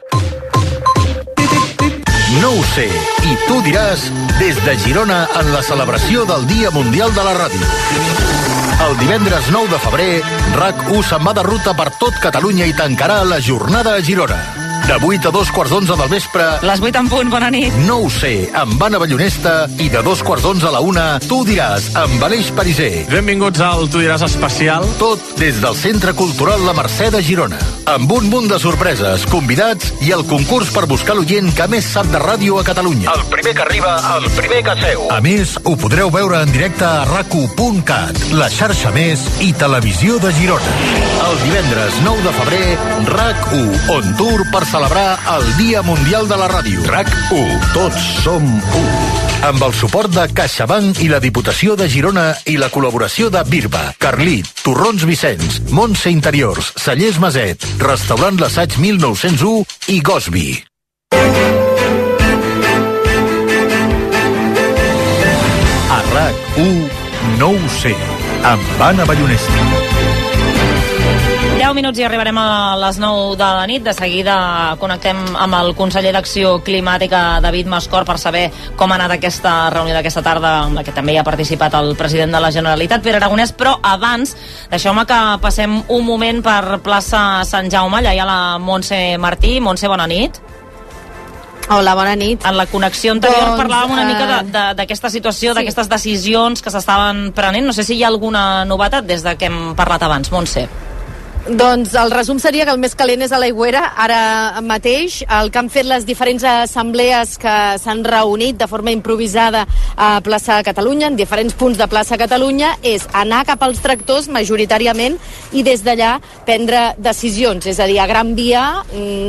No ho sé, i tu diràs, des de Girona en la celebració del Dia Mundial de la Ràdio. El divendres 9 de febrer, RAC1 se'n va de ruta per tot Catalunya i tancarà la jornada a Girona. De 8 a 2:15 del vespre... Les 8 en punt, bona nit. No ho sé, amb Anna Ballonesta, i de 2:15 a la 1, tu diràs, amb Aleix Pariser. Benvinguts al Tu diràs especial. Tot des del Centre Cultural La Mercè de Girona. Amb un munt de sorpreses, convidats i el concurs per buscar l'oient que més sap de ràdio a Catalunya. El primer que arriba, el primer que seu. A més, ho podreu veure en directe a rac1.cat, la xarxa més i televisió de Girona. El divendres 9 de febrer, RAC1 on tour per celebrar el Dia Mundial de la Ràdio. RAC1. Tots som u. Amb el suport de CaixaBank i la Diputació de Girona i la col·laboració de Birba, Carlit, Torrons Vicenç, Montse Interiors, Cellers Maset, Restaurant L'Assaig 1901 i Gosby. A RAC1 No ho sé, amb Anna Ballonesta. 10 minuts i arribarem a les 9 de la nit. De seguida connectem amb el conseller d'Acció Climàtica, David Mascort, per saber com ha anat aquesta reunió d'aquesta tarda, en la que també hi ha participat el president de la Generalitat, Pere Aragonès. Però abans, deixeu-me que passem un moment per plaça Sant Jaume. Allà hi ha la Montse Martí. Montse, bona nit. Hola, bona nit. En la connexió anterior parlàvem una mica d'aquesta situació, d'aquestes decisions que s'estaven prenent. No sé si hi ha alguna novetat des de que hem parlat abans, Montse. Doncs el resum seria que el més calent és a l'Aigüera, ara mateix. El que han fet les diferents assemblees que s'han reunit de forma improvisada a plaça Catalunya, en diferents punts de plaça Catalunya, és anar cap als tractors majoritàriament i des d'allà prendre decisions. És a dir, a Gran Via,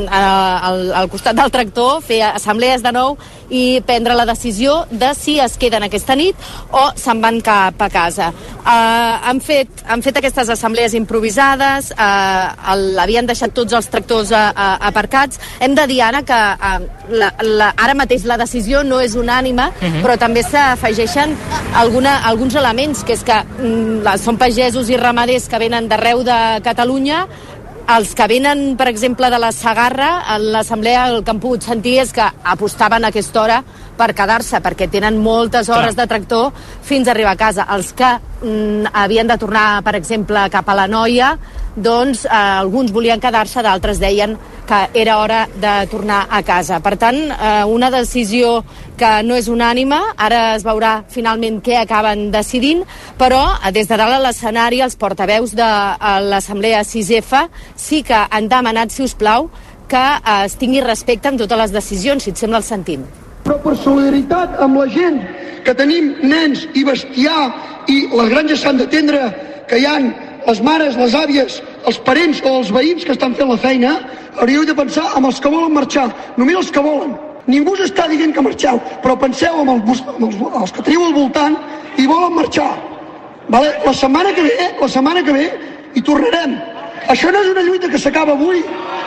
al costat del tractor, fer assemblees de nou i prendre la decisió de si es queden aquesta nit o se'n van cap a casa. Han fet aquestes assemblees improvisades, havien deixat tots els tractors aparcats. Hem de dir, Anna, que ara mateix la decisió no és unànime, però també s'afegeixen alguns elements, que és que són pagesos i ramaders que venen d'arreu de Catalunya. Els que venen, per exemple, de la Segarra, en l'assemblea el que han pogut sentir és que apostaven a aquesta hora per quedar-se, perquè tenen moltes hores de tractor fins a arribar a casa. Els que havien de tornar, per exemple, cap a la Noia, doncs alguns volien quedar-se, d'altres deien que era hora de tornar a casa. Per tant, una decisió que no és unànime, ara es veurà finalment què acaben decidint, però des de dalt a l'escenari els portaveus de l'Assemblea 6F sí que han demanat, si us plau, que es tingui respecte en totes les decisions, si et sembla el sentim. Però per solidaritat amb la gent que tenim nens i bestiar i les granges s'han d'atendre, que hi han les mares, les àvies, els parents o els veïns que estan fent la feina, hauríeu de pensar amb els que volen marxar, només els que volen. Ningú us està dient que marxeu, però penseu amb els que teniu al voltant i volen marxar. Vale? La setmana que ve hi tornarem. Això no és una lluita que s'acaba avui.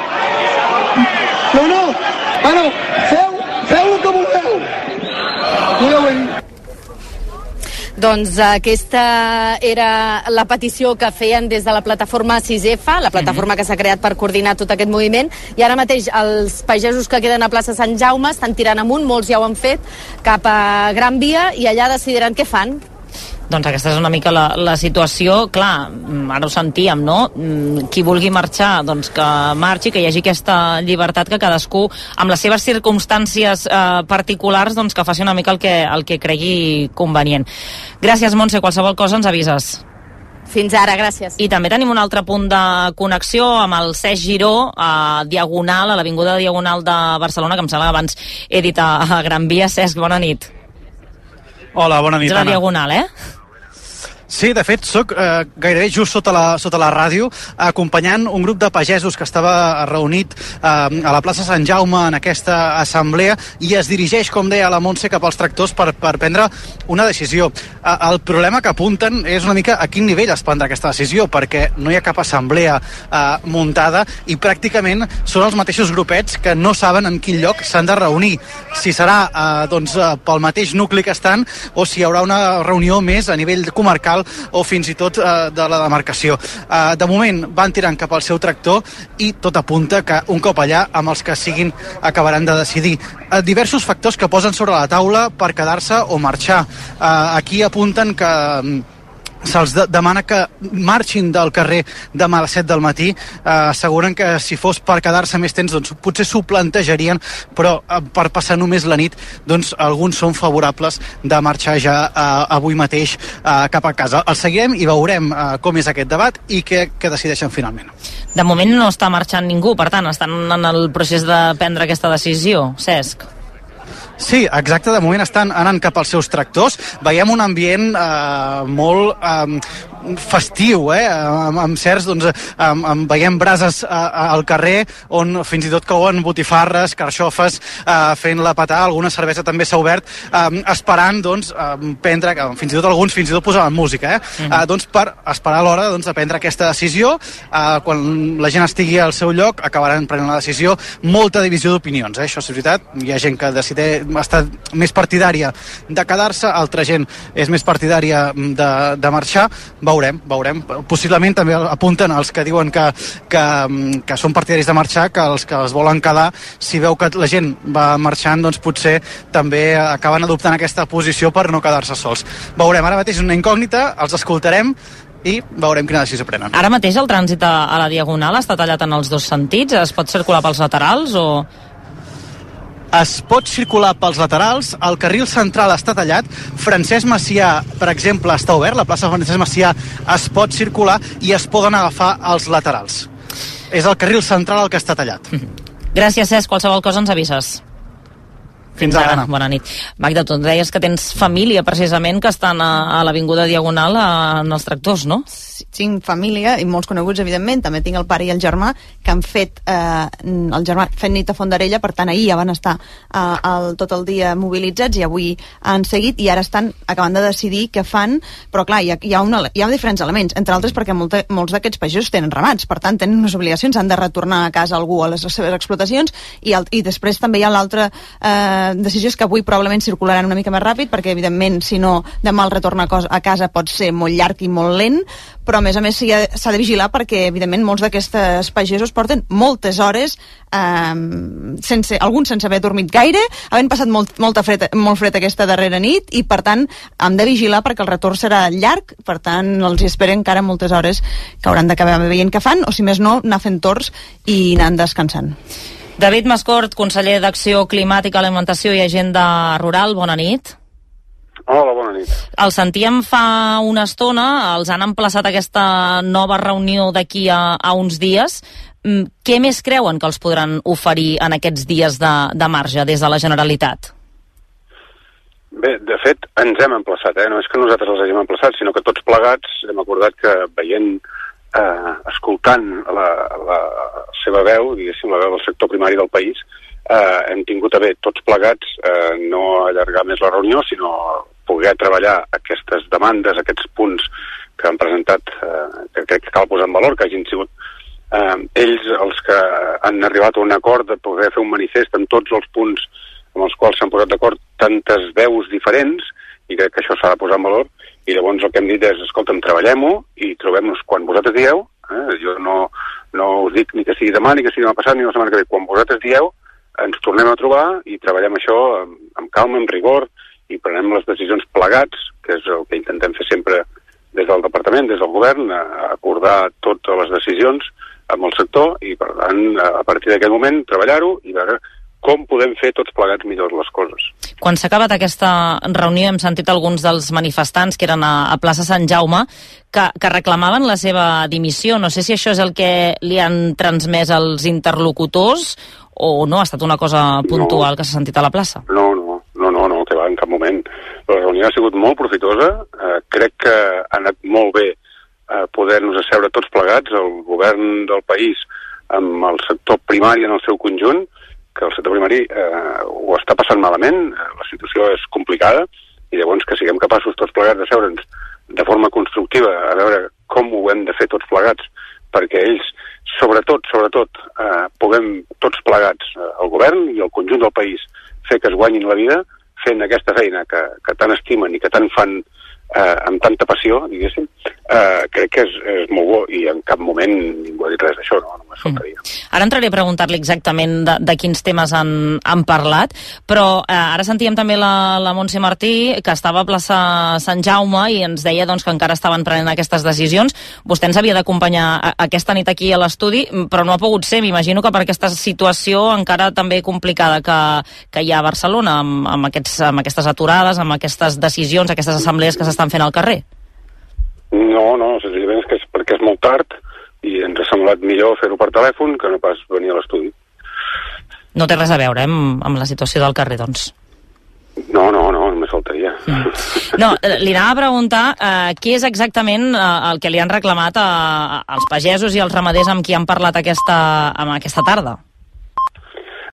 No. Bueno, feu el que vulgueu. Voleu dir. Doncs aquesta era la petició que feien des de la plataforma 6F, la plataforma que s'ha creat per coordinar tot aquest moviment, i ara mateix els pagesos que queden a plaça Sant Jaume estan tirant amunt, molts ja ho han fet, cap a Gran Via, i allà decidiran què fan. Doncs aquesta és una mica la situació. Clar, ara ho sentíem, no? Qui vulgui marxar, doncs que marxi, que hi hagi aquesta llibertat, que cadascú, amb les seves circumstàncies particulars, doncs que faci una mica el que cregui convenient. Gràcies, Montse. Qualsevol cosa ens avises. Fins ara, gràcies. I també tenim un altre punt de connexió amb el Cesc Giró, a Diagonal, a l'Avinguda Diagonal de Barcelona, que em sembla que abans he dit a Gran Via. Cesc, bona nit. Hola, bona nit, Anna. Anna. És la Diagonal, Sí, de fet, soc gairebé just sota la ràdio, acompanyant un grup de pagesos que estava reunit a la plaça Sant Jaume en aquesta assemblea, i es dirigeix, com deia la Montse, cap als tractors per prendre una decisió. El problema que apunten és una mica a quin nivell es prendrà aquesta decisió, perquè no hi ha cap assemblea muntada i pràcticament són els mateixos grupets que no saben en quin lloc s'han de reunir. Si serà pel mateix nucli que estan, o si hi haurà una reunió més a nivell comarcal o fins i tot de la demarcació. De moment van tirant cap al seu tractor i tot apunta que un cop allà, amb els que siguin, acabaran de decidir. Diversos factors que posen sobre la taula per quedar-se o marxar. Aquí apunten que se'ls demana que marxin del carrer demà a les 7 del matí. Asseguren que si fos per quedar-se més temps, doncs potser s'ho plantejarien, però per passar només la nit, doncs alguns són favorables de marxar ja avui mateix cap a casa. El seguirem i veurem com és aquest debat i què decideixen finalment. De moment no està marxant ningú, per tant, estan en el procés de prendre aquesta decisió, Cesc. Sí, exacte, de moment estan anant cap als seus tractors. Veiem un ambient molt festiu, amb certs, doncs, veiem brases al carrer on fins i tot cauen botifarres, carxofes, fent la petar, alguna cervesa també s'ha obert, esperant, doncs, prendre, fins i tot alguns posaven música, doncs per esperar l'hora, doncs, de prendre aquesta decisió. Quan la gent estigui al seu lloc, acabaran prenent la decisió. Molta divisió d'opinions, això és veritat. Hi ha gent que està més partidària de quedar-se, altra gent és més partidària de marxar. Veurem. Possiblement també apunten els que diuen que són partidaris de marxar, que els que es volen quedar, si veu que la gent va marxant, doncs potser també acaben adoptant aquesta posició per no quedar-se sols. Veurem, ara mateix és una incògnita, els escoltarem i veurem quina decisió prenen. Ara mateix el trànsit a la Diagonal està tallat en els dos sentits? Es pot circular pels laterals o...? Es pot circular pels laterals, el carril central està tallat, Francesc Macià, per exemple, està obert, la plaça Francesc Macià es pot circular i es poden agafar els laterals. És el carril central el que està tallat. Gràcies, Cesc. Qualsevol cosa ens avises. Fins ara. Bona nit. Magda, tu deies que tens família, precisament, que estan a l'Avinguda Diagonal en els tractors, no? Tinc família, i molts coneguts, evidentment. També tinc el pare i el germà, que han fet el germà fent nit a Fondarella, per tant, ahir ja van estar tot el dia mobilitzats i avui han seguit, i ara estan acabant de decidir què fan, però clar, hi ha diferents elements, entre altres perquè molts d'aquests pagesos tenen ramats, per tant, tenen unes obligacions, han de retornar a casa algú a les seves explotacions, i després també hi ha l'altra decisió, és que avui probablement circularan una mica més ràpid, perquè evidentment, si no, demà el retorn a casa pot ser molt llarg i molt lent, però a més s'ha de vigilar perquè evidentment molts d'aquests pagesos porten moltes hores, alguns sense haver dormit gaire, havent passat molt fred aquesta darrera nit, i per tant han de vigilar perquè el retorn serà llarg, per tant els esperen encara moltes hores que hauran d'acabar veient què fan, o si més no, anar fent torns i anar descansant. David Mascort, conseller d'Acció Climàtica, Alimentació i Agenda Rural, bona nit. Hola, bona nit. El sentíem fa una estona, els han emplaçat a aquesta nova reunió d'aquí a uns dies. Què més creuen que els podran oferir en aquests dies de marge des de la Generalitat? Bé, de fet, ens hem emplaçat, no és que nosaltres els hàgim emplaçat, sinó que tots plegats hem acordat que veient, escoltant la seva veu, diguéssim, la veu del sector primari del país, hem tingut a bé tots plegats no allargar més la reunió, sinó poder treballar aquestes demandes, aquests punts que han presentat, que crec que cal posar en valor, que hagin sigut ells els que han arribat a un acord de poder fer un manifest amb tots els punts amb els quals s'han posat d'acord tantes veus diferents, i crec que això s'ha de posar en valor. I llavors el que hem dit és, escolta'm, treballem-ho i trobem-nos quan vosaltres dieu, jo no us dic ni que sigui demà, ni que sigui demà passat, ni la setmana que ve, quan vosaltres dieu, ens tornem a trobar i treballem això amb calma, amb rigor i prenem les decisions plegats, que és el que intentem fer sempre des del departament, des del govern, acordar totes les decisions amb el sector i, per tant, a partir d'aquest moment, treballar-ho i veure com podem fer tots plegats millor les coses. Quan s'ha acabat aquesta reunió hem sentit alguns dels manifestants que eren a plaça Sant Jaume que reclamaven la seva dimissió. No sé si això és el que li han transmès als interlocutors o no, ha estat una cosa puntual que s'ha sentit a la plaça. No, que va, en cap moment. La reunió ha sigut molt profitosa, crec que ha anat molt bé poder-nos asseure tots plegats, el govern del país amb el sector primari en el seu conjunt, que el sector primari ho està passant malament, la situació és complicada, i llavors que siguem capaços tots plegats de seure'ns de forma constructiva a veure com ho hem de fer tots plegats, perquè ells, sobretot, puguem tots plegats, el govern i el conjunt del país, fer que es guanyin la vida fent aquesta feina que tant estimen i que tant fan amb tanta passió, diguéssim, crec que és molt bo i en cap moment ningú ha dit res d'això, no només faltaria. Ara entraré a preguntar-li exactament de quins temes han parlat, però ara sentíem també la Montse Martí, que estava a plaça Sant Jaume i ens deia doncs, que encara estaven prenent aquestes decisions. Vostè ens havia d'acompanyar aquesta nit aquí a l'estudi, però no ha pogut ser. M'imagino que per aquesta situació encara també complicada que hi ha a Barcelona, amb aquestes aturades, amb aquestes decisions, aquestes assemblees que s'estan fent al carrer. No, senzillament és perquè és molt tard i ens ha semblat millor fer-ho per telèfon que no pas venir a l'estudi. No té res a veure amb la situació del carrer, doncs? No, només faltaria. No, li anava a preguntar què és exactament el que li han reclamat als pagesos i als ramaders amb qui han parlat aquesta tarda.